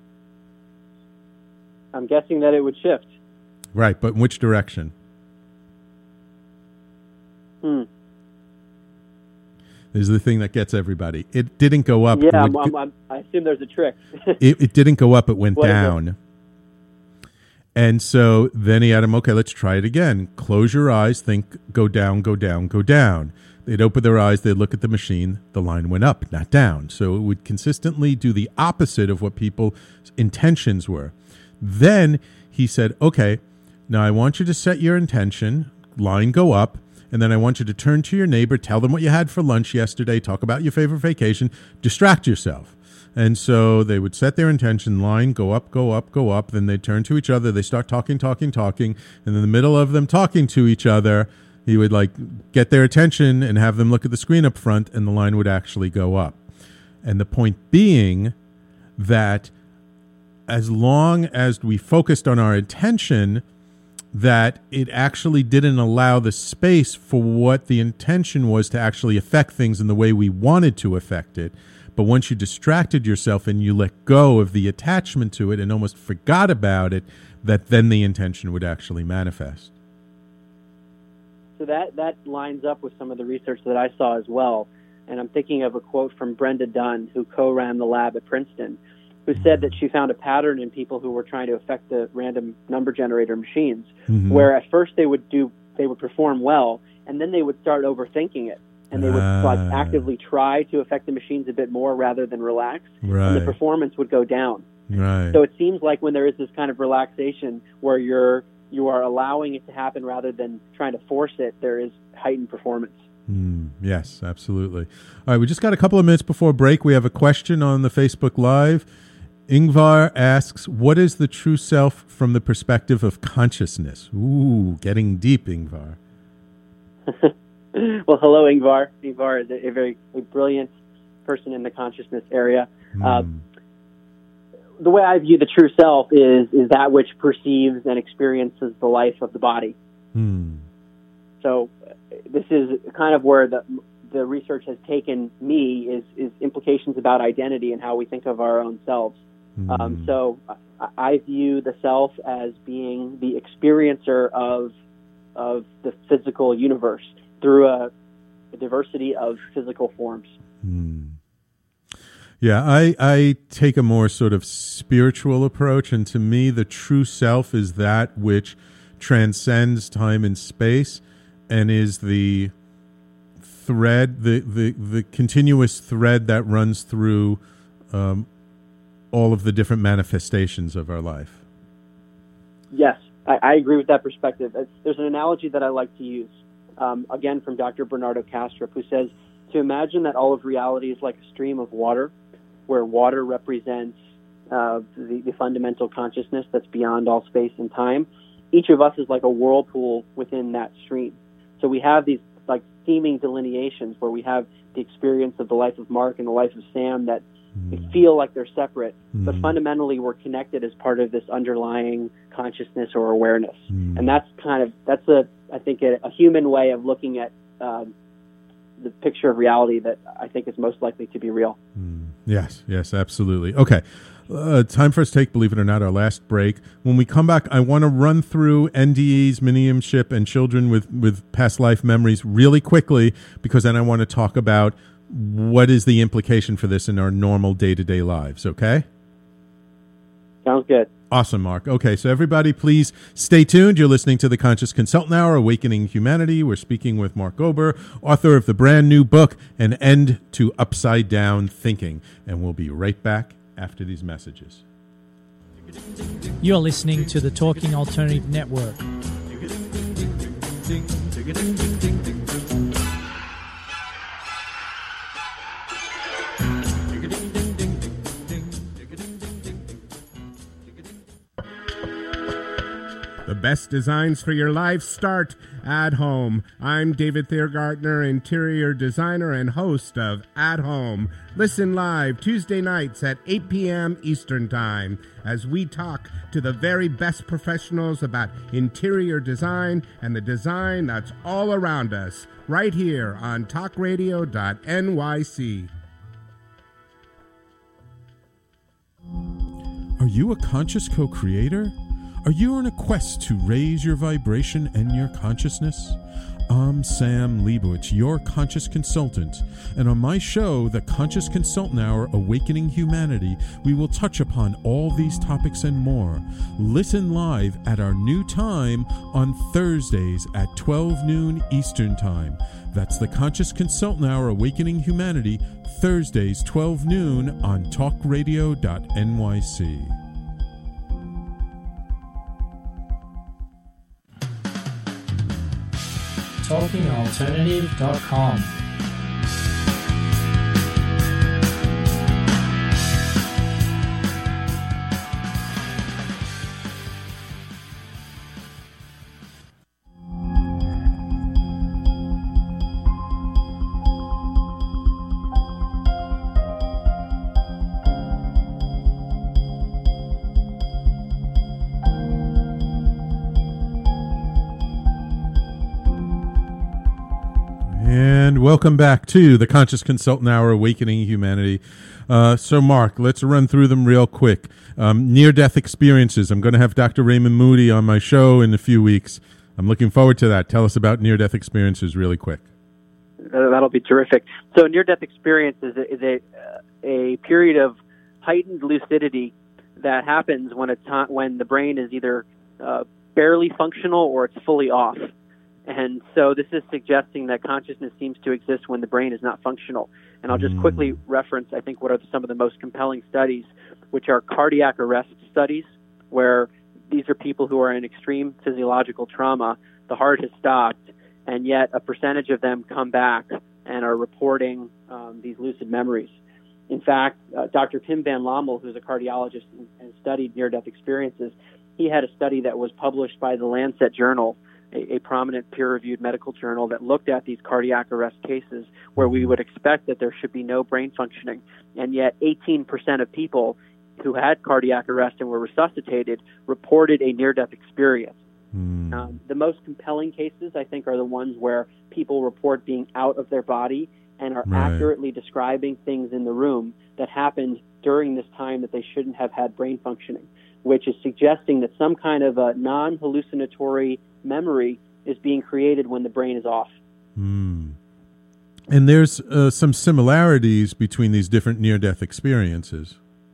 I'm guessing that it would shift. Right, but in which direction? This is the thing that gets everybody. It didn't go up. Yeah, I assume there's a trick. it didn't go up, it went down. And so then he had him, okay, let's try it again. Close your eyes, think, go down, go down, go down. They'd open their eyes, they'd look at the machine, the line went up, not down. So it would consistently do the opposite of what people's intentions were. Then he said, okay, now I want you to set your intention, line go up, and then I want you to turn to your neighbor, tell them what you had for lunch yesterday, talk about your favorite vacation, distract yourself. And so they would set their intention, line go up, go up, go up. Then they'd turn to each other, they start talking. And in the middle of them talking to each other, he would get their attention and have them look at the screen up front, and the line would actually go up. And the point being that as long as we focused on our intention, that it actually didn't allow the space for what the intention was to actually affect things in the way we wanted to affect it. But once you distracted yourself and you let go of the attachment to it and almost forgot about it, that then the intention would actually manifest. So that lines up with some of the research that I saw as well. And I'm thinking of a quote from Brenda Dunn, who co-ran the lab at Princeton, who said that she found a pattern in people who were trying to affect the random number generator machines, where at first they would perform well, and then they would start overthinking it. And they would actively try to affect the machines a bit more rather than relax, and the performance would go down. Right. So it seems like when there is this kind of relaxation where you are allowing it to happen rather than trying to force it, there is heightened performance. Yes, absolutely. All right, we just got a couple of minutes before break. We have a question on the Facebook Live. Ingvar asks, what is the true self from the perspective of consciousness? Ooh, getting deep, Ingvar. Well, hello, Ingvar. Ingvar is a very brilliant person in the consciousness area. The way I view the true self is that which perceives and experiences the life of the body. So this is kind of where the research has taken me is implications about identity and how we think of our own selves. So I view the self as being the experiencer of the physical universe through a diversity of physical forms. Yeah, I take a more sort of spiritual approach, and to me, the true self is that which transcends time and space and is the thread, the continuous thread that runs through all of the different manifestations of our life. Yes, I agree with that perspective. There's an analogy that I like to use, again from Dr. Bernardo Kastrup, who says to imagine that all of reality is like a stream of water, where water represents the fundamental consciousness that's beyond all space and time. Each of us is like a whirlpool within that stream. So we have these like seeming delineations where we have the experience of the life of Mark and the life of Sam that feel like they're separate, but fundamentally we're connected as part of this underlying consciousness or awareness. And that's I think a human way of looking at the picture of reality that I think is most likely to be real. Yes, absolutely. Okay. Time for us to take, believe it or not, our last break. When we come back, I want to run through NDEs, mediumship, and children with past life memories really quickly, because then I want to talk about what is the implication for this in our normal day-to-day lives, okay? Sounds good. Awesome, Mark. Okay, so everybody, please stay tuned. You're listening to the Conscious Consultant Hour, Awakening Humanity. We're speaking with Mark Ober, author of the brand new book, An End to Upside Down Thinking. And we'll be right back after these messages. You're listening to the Talking Alternative Network. The best designs for your life start at home. I'm David Thiergartner, interior designer and host of At Home. Listen live Tuesday nights at 8 p.m. Eastern Time as we talk to the very best professionals about interior design and the design that's all around us, right here on talkradio.nyc. Are you a conscious co-creator? Are you on a quest to raise your vibration and your consciousness? I'm Sam Leibowitz, your conscious consultant, and on my show, The Conscious Consultant Hour, Awakening Humanity, we will touch upon all these topics and more. Listen live at our new time on Thursdays at 12 noon Eastern Time. That's The Conscious Consultant Hour, Awakening Humanity, Thursdays 12 noon on talkradio.nyc. TalkingAlternative.com. And welcome back to the Conscious Consultant Hour, Awakening Humanity. So, Mark, let's run through them real quick. Near-death experiences. I'm going to have Dr. Raymond Moody on my show in a few weeks. I'm looking forward to that. Tell us about near-death experiences really quick. That'll be terrific. So near-death experience is a period of heightened lucidity that happens when the brain is either barely functional or it's fully off. And so this is suggesting that consciousness seems to exist when the brain is not functional. And I'll just quickly reference, I think, what are some of the most compelling studies, which are cardiac arrest studies, where these are people who are in extreme physiological trauma. The heart has stopped, and yet a percentage of them come back and are reporting these lucid memories. In fact, Dr. Pim Van Lommel, who's a cardiologist and studied near-death experiences, he had a study that was published by the Lancet Journal, a prominent peer-reviewed medical journal, that looked at these cardiac arrest cases where we would expect that there should be no brain functioning. And yet 18% of people who had cardiac arrest and were resuscitated reported a near-death experience. The most compelling cases, I think, are the ones where people report being out of their body and are accurately describing things in the room that happened during this time that they shouldn't have had brain functioning, which is suggesting that some kind of a non-hallucinatory memory is being created when the brain is off. And there's some similarities between these different near-death experiences.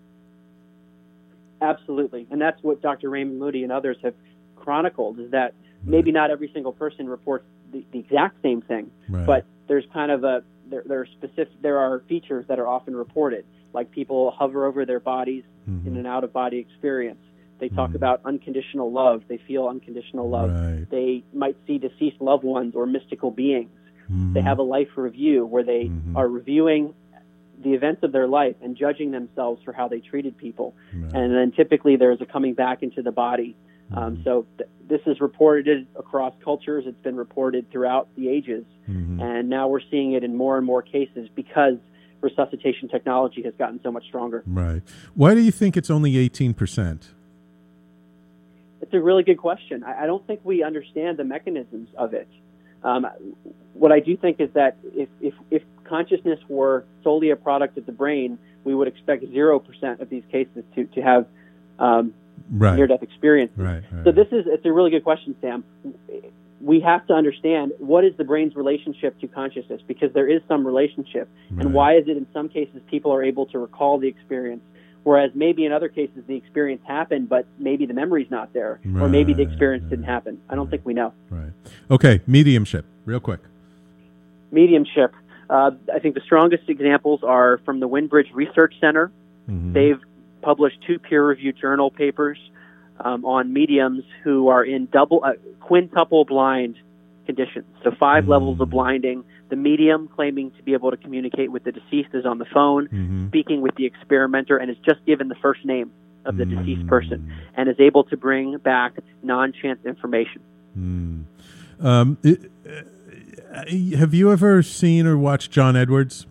Absolutely. And that's what Dr. Raymond Moody and others have chronicled, is that maybe not every single person reports the exact same thing, but there's kind of there are features that are often reported, like people hover over their bodies in an out-of-body experience. They talk about unconditional love. They feel unconditional love. They might see deceased loved ones or mystical beings. They have a life review where they are reviewing the events of their life and judging themselves for how they treated people. And then typically there's a coming back into the body. So this is reported across cultures. It's been reported throughout the ages. And now we're seeing it in more and more cases because resuscitation technology has gotten so much stronger. Right. Why do you think it's only 18%? It's a really good question. I don't think we understand the mechanisms of it. What I do think is that if consciousness were solely a product of the brain, we would expect 0% of these cases to have near-death experiences. So it's a really good question, Sam. We have to understand what is the brain's relationship to consciousness, because there is some relationship. And why is it in some cases people are able to recall the experience, whereas maybe in other cases the experience happened, but maybe the memory's not there, or maybe the experience didn't happen. I don't think we know. Okay, mediumship, real quick. Mediumship. I think the strongest examples are from the Windbridge Research Center. They've published 2 peer-reviewed journal papers on mediums who are in quintuple blind conditions. So 5 levels of blinding. The medium claiming to be able to communicate with the deceased is on the phone, speaking with the experimenter, and is just given the first name of the deceased person, and is able to bring back non-chance information. Have you ever seen or watched John Edwards?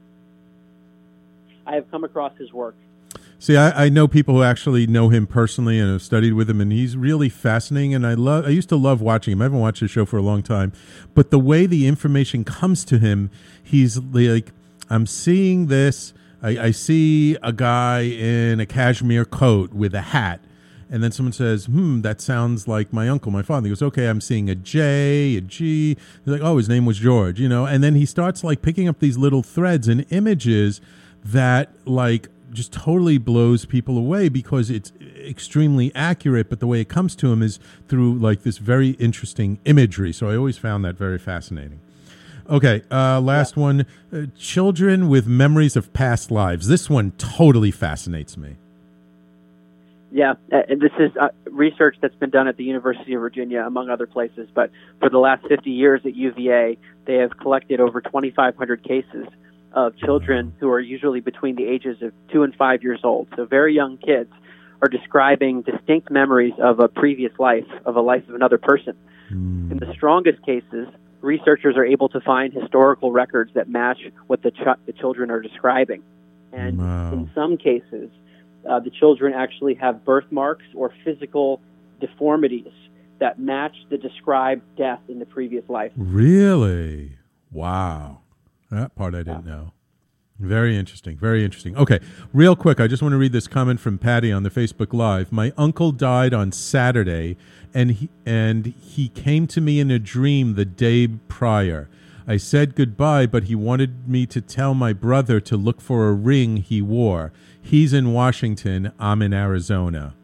I have come across his work. See, I know people who actually know him personally and have studied with him, and he's really fascinating, and I used to love watching him. I haven't watched his show for a long time, but the way the information comes to him, he's like, I'm seeing this, I see a guy in a cashmere coat with a hat, and then someone says, that sounds like my uncle, my father. He goes, okay, I'm seeing a J, a G. He's like, oh, his name was George, and then he starts like picking up these little threads and images that like just totally blows people away because it's extremely accurate, but the way it comes to him is through like this very interesting imagery. So I always found that very fascinating. Okay, last one. Children with memories of past lives. This one totally fascinates me. Yeah, this is research that's been done at the University of Virginia, among other places. But for the last 50 years at UVA, they have collected over 2,500 cases of children who are usually between the ages of 2 and 5 years old. So very young kids are describing distinct memories of a previous life, of a life of another person. In the strongest cases, researchers are able to find historical records that match what the children are describing. And in some cases, the children actually have birthmarks or physical deformities that match the described death in the previous life. Really? Wow. That part I didn't know. Very interesting. Very interesting. Okay, real quick, I just want to read this comment from Patty on the Facebook Live. My uncle died on Saturday, and he came to me in a dream the day prior. I said goodbye, but he wanted me to tell my brother to look for a ring he wore. He's in Washington. I'm in Arizona.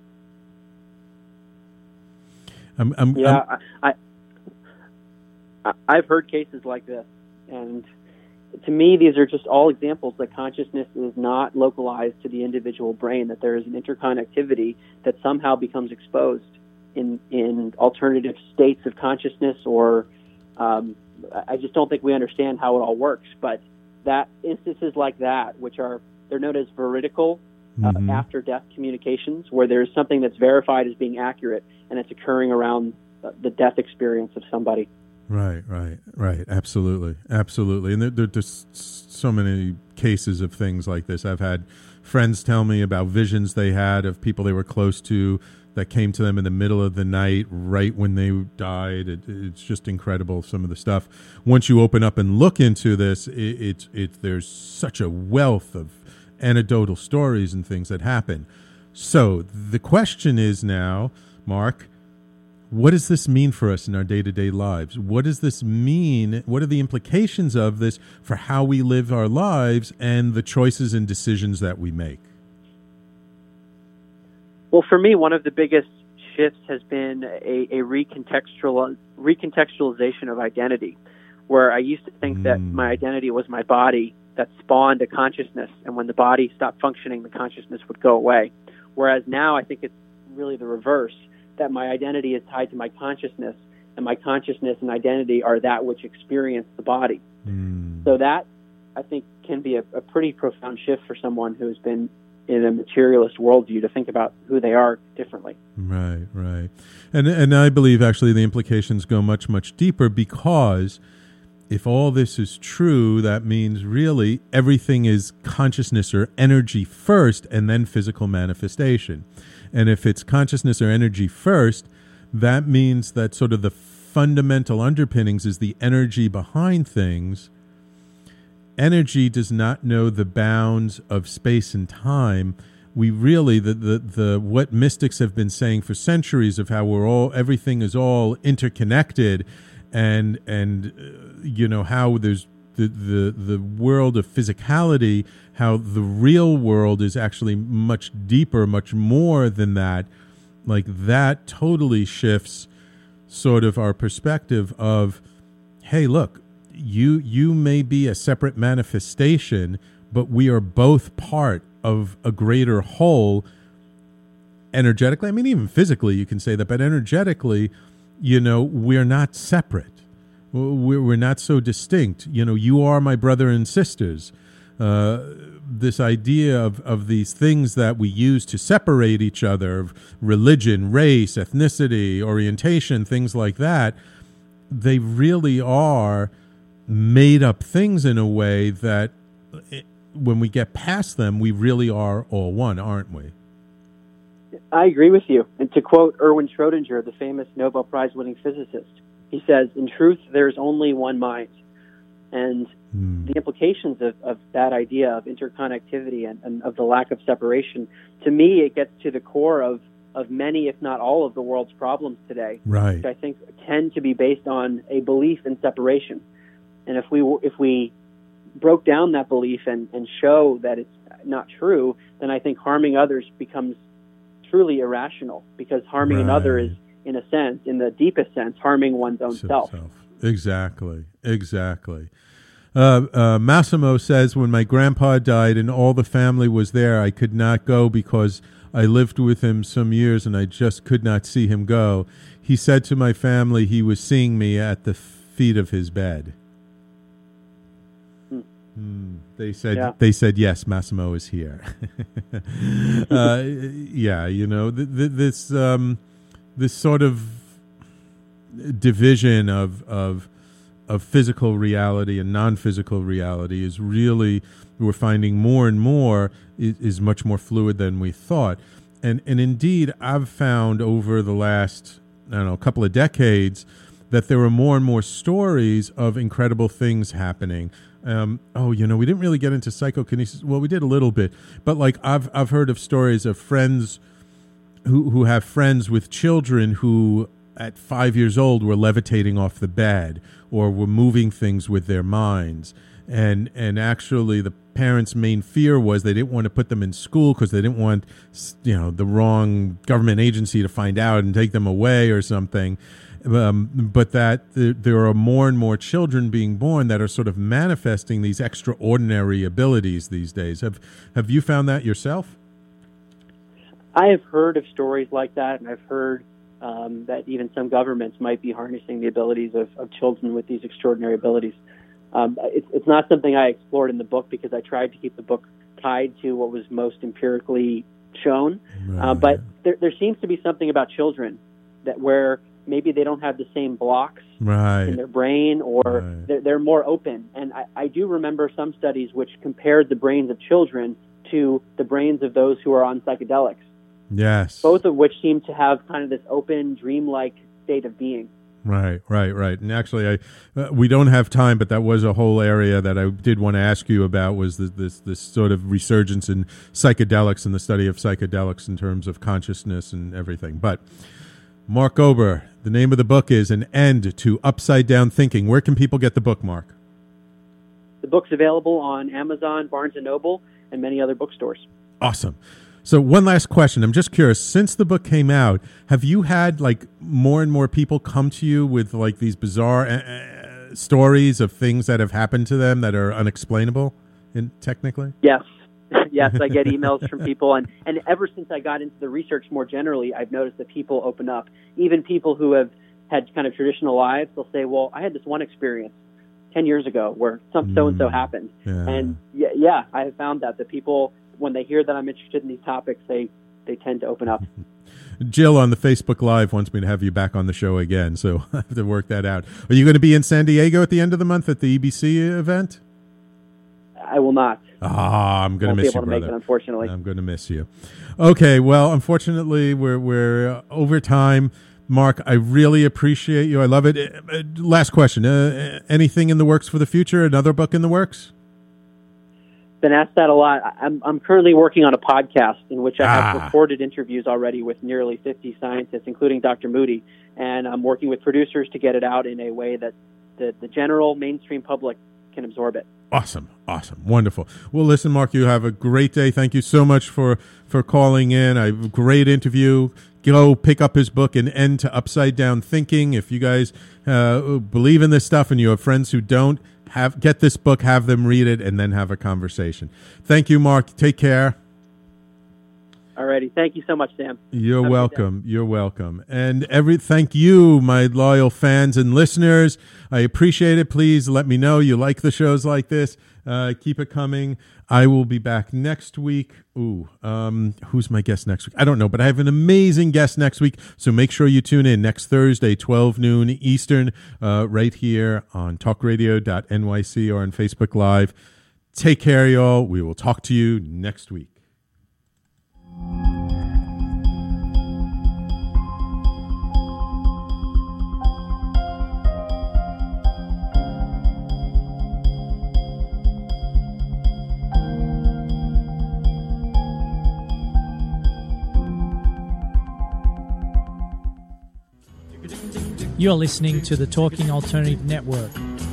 I've heard cases like this, and to me, these are just all examples that consciousness is not localized to the individual brain, that there is an interconnectivity that somehow becomes exposed in alternative states of consciousness, or I just don't think we understand how it all works. But that instances like that, which they're known as veridical after-death communications, where there's something that's verified as being accurate, and it's occurring around the death experience of somebody. Right. Absolutely. And there's so many cases of things like this. I've had friends tell me about visions they had of people they were close to that came to them in the middle of the night, right when they died. It's just incredible, some of the stuff. Once you open up and look into this, there's such a wealth of anecdotal stories and things that happen. So the question is now, Mark, what does this mean for us in our day-to-day lives? What does this mean? What are the implications of this for how we live our lives and the choices and decisions that we make? Well, for me, one of the biggest shifts has been a recontextualization of identity, where I used to think that my identity was my body that spawned a consciousness, and when the body stopped functioning, the consciousness would go away. Whereas now I think it's really the reverse, that my identity is tied to my consciousness, and my consciousness and identity are that which experience the body. So that, I think, can be a pretty profound shift for someone who's been in a materialist worldview to think about who they are differently. Right, right. And I believe actually the implications go much, much deeper, because if all this is true, that means really everything is consciousness or energy first and then physical manifestation. And if it's consciousness or energy first, that means that sort of the fundamental underpinnings is the energy behind things. Energy does not know the bounds of space and time. We really, the what mystics have been saying for centuries of how everything is all interconnected, and you know, how there's the world of physicality, how the real world is actually much deeper, much more than that. Like, that totally shifts sort of our perspective of, hey, look, you may be a separate manifestation, but we are both part of a greater whole energetically. I mean, even physically you can say that, but energetically, you know, we're not separate. We're not so distinct. You know, you are my brother and sisters. This idea of these things that we use to separate each other, of religion, race, ethnicity, orientation, things like that, they really are made up things in a way that when we get past them, we really are all one, aren't we? I agree with you. And to quote Erwin Schrödinger, the famous Nobel Prize-winning physicist, he says, "In truth, there's only one mind." And the implications of that idea of interconnectivity and of the lack of separation, to me, it gets to the core of many, if not all, of the world's problems today, right, which I think tend to be based on a belief in separation. And if we broke down that belief and show that it's not true, then I think harming others becomes truly irrational, because harming another is, in a sense, in the deepest sense, harming one's own self. Exactly. Massimo says, when my grandpa died and all the family was there, I could not go because I lived with him some years and I just could not see him go. He said to my family he was seeing me at the feet of his bed. They said, yes, Massimo is here. Yeah, you know, this sort of division of physical reality and non-physical reality is really, we're finding more and more, is much more fluid than we thought. And indeed, I've found over the last, couple of decades, that there are more and more stories of incredible things happening. We didn't really get into psychokinesis. Well, we did a little bit, but like I've heard of stories of friends who have friends with children who at 5 years old were levitating off the bed or were moving things with their minds. And actually the parents' main fear was they didn't want to put them in school because they didn't want, the wrong government agency to find out and take them away or something. But that there are more and more children being born that are sort of manifesting these extraordinary abilities these days. Have you found that yourself? I have heard of stories like that, and I've heard that even some governments might be harnessing the abilities of children with these extraordinary abilities. It's not something I explored in the book because I tried to keep the book tied to what was most empirically shown. But there seems to be something about children that where maybe they don't have the same blocks in their brain, or they're more open. And I do remember some studies which compared the brains of children to the brains of those who are on psychedelics. Yes. Both of which seem to have kind of this open, dreamlike state of being. Right. And actually, we don't have time, but that was a whole area that I did want to ask you about, was this sort of resurgence in psychedelics and the study of psychedelics in terms of consciousness and everything. But Mark Ober, the name of the book is An End to Upside Down Thinking. Where can people get the book, Mark? The book's available on Amazon, Barnes & Noble, and many other bookstores. Awesome. So one last question. I'm just curious, since the book came out, have you had like more and more people come to you with like these bizarre stories of things that have happened to them that are unexplainable technically? Yes. Yes, I get emails from people, and ever since I got into the research more generally, I've noticed that people open up, even people who have had kind of traditional lives, they'll say, well, I had this one experience 10 years ago where so-and-so happened. Yeah. And I have found that the people, when they hear that I'm interested in these topics, they tend to open up. Jill on the Facebook Live wants me to have you back on the show again, so I have to work that out. Are you going to be in San Diego at the end of the month at the EBC event? I will not. I'm going to miss you, brother. Make it, unfortunately. I'm going to miss you. Okay, well, unfortunately, we're over time. Mark, I really appreciate you. I love it. Last question. Anything in the works for the future? Another book in the works? Been asked that a lot. I'm currently working on a podcast in which I have recorded interviews already with nearly 50 scientists, including Dr. Moody, and I'm working with producers to get it out in a way that the general mainstream public can absorb it. Awesome. Wonderful. Well, listen, Mark, you have a great day. Thank you so much for calling in. A great interview. Go pick up his book, An End to Upside Down Thinking. If you guys believe in this stuff and you have friends who don't, get this book, have them read it, and then have a conversation. Thank you, Mark. Take care. Alrighty. Thank you so much, Sam. You're welcome. You're welcome. And thank you, my loyal fans and listeners. I appreciate it. Please let me know you like the shows like this. Keep it coming. I will be back next week. Who's my guest next week? I don't know, but I have an amazing guest next week. So make sure you tune in next Thursday, 12 noon Eastern, right here on talkradio.nyc or on Facebook Live. Take care, y'all. We will talk to you next week. You're listening to the Talking Alternative Network.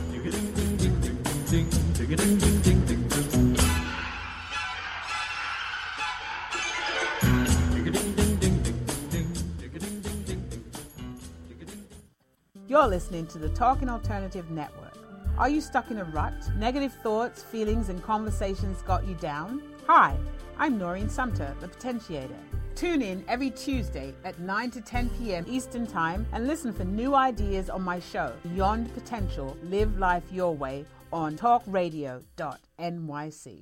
You're listening to the Talking Alternative Network. Are you stuck in a rut? Negative thoughts, feelings, and conversations got you down? Hi, I'm Noreen Sumter, the Potentiator. Tune in every Tuesday at 9 to 10 p.m. Eastern Time and listen for new ideas on my show, Beyond Potential, Live Life Your Way, on talkradio.nyc.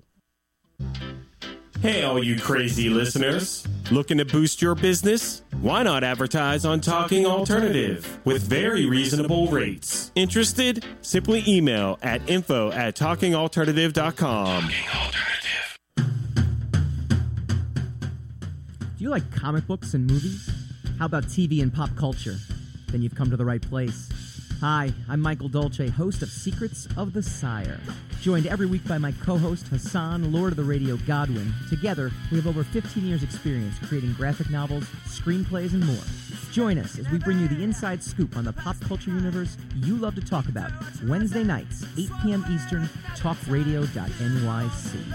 Hey, all you crazy listeners. Looking to boost your business? Why not advertise on Talking Alternative with very reasonable rates? Interested? Simply email at info@talkingalternative.com. Do you like comic books and movies? How about TV and pop culture? Then you've come to the right place. Hi, I'm Michael Dolce, host of Secrets of the Sire. Joined every week by my co-host Hassan, Lord of the Radio Godwin. Together, we have over 15 years' experience creating graphic novels, screenplays, and more. Join us as we bring you the inside scoop on the pop culture universe you love to talk about. Wednesday nights, 8 p.m. Eastern, talkradio.nyc.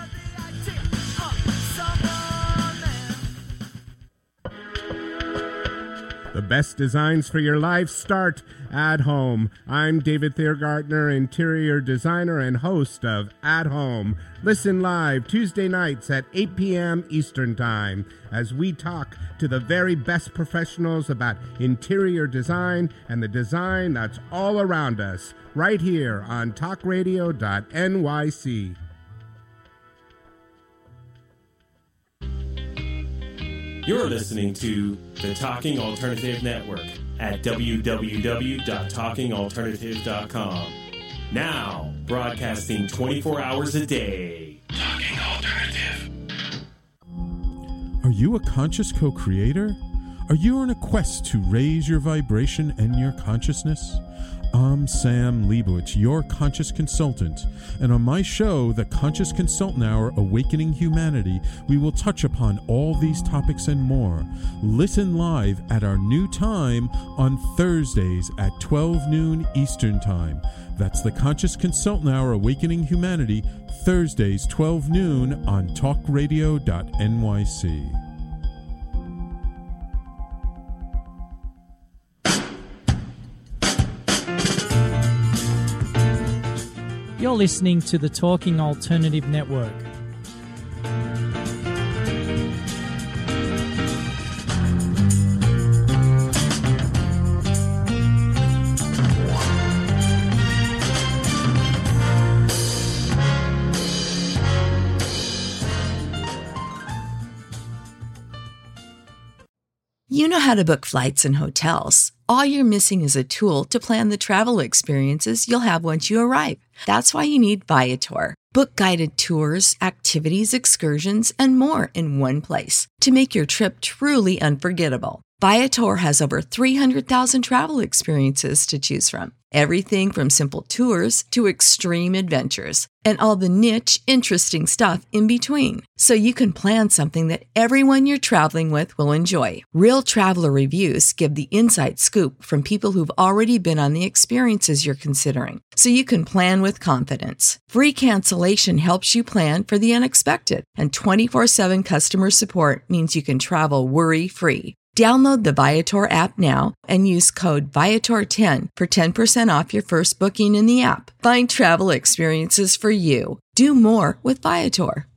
The best designs for your life start at home. I'm David Thiergartner, interior designer and host of At Home. Listen live Tuesday nights at 8 p.m. Eastern Time as we talk to the very best professionals about interior design and the design that's all around us, right here on talkradio.nyc. You're listening to the Talking Alternative Network at www.talkingalternative.com. Now, broadcasting 24 hours a day. Talking Alternative. Are you a conscious co-creator? Are you on a quest to raise your vibration and your consciousness? I'm Sam Leibowitz, your conscious consultant, and on my show, The Conscious Consultant Hour, Awakening Humanity, we will touch upon all these topics and more. Listen live at our new time on Thursdays at 12 noon Eastern Time. That's The Conscious Consultant Hour, Awakening Humanity, Thursdays 12 noon on talkradio.nyc. You're listening to the Talking Alternative Network. You know how to book flights and hotels. All you're missing is a tool to plan the travel experiences you'll have once you arrive. That's why you need Viator. Book guided tours, activities, excursions, and more in one place to make your trip truly unforgettable. Viator has over 300,000 travel experiences to choose from. Everything from simple tours to extreme adventures and all the niche, interesting stuff in between. So you can plan something that everyone you're traveling with will enjoy. Real traveler reviews give the inside scoop from people who've already been on the experiences you're considering. So you can plan with confidence. Free cancellation helps you plan for the unexpected. And 24/7 customer support means you can travel worry-free. Download the Viator app now and use code Viator10 for 10% off your first booking in the app. Find travel experiences for you. Do more with Viator.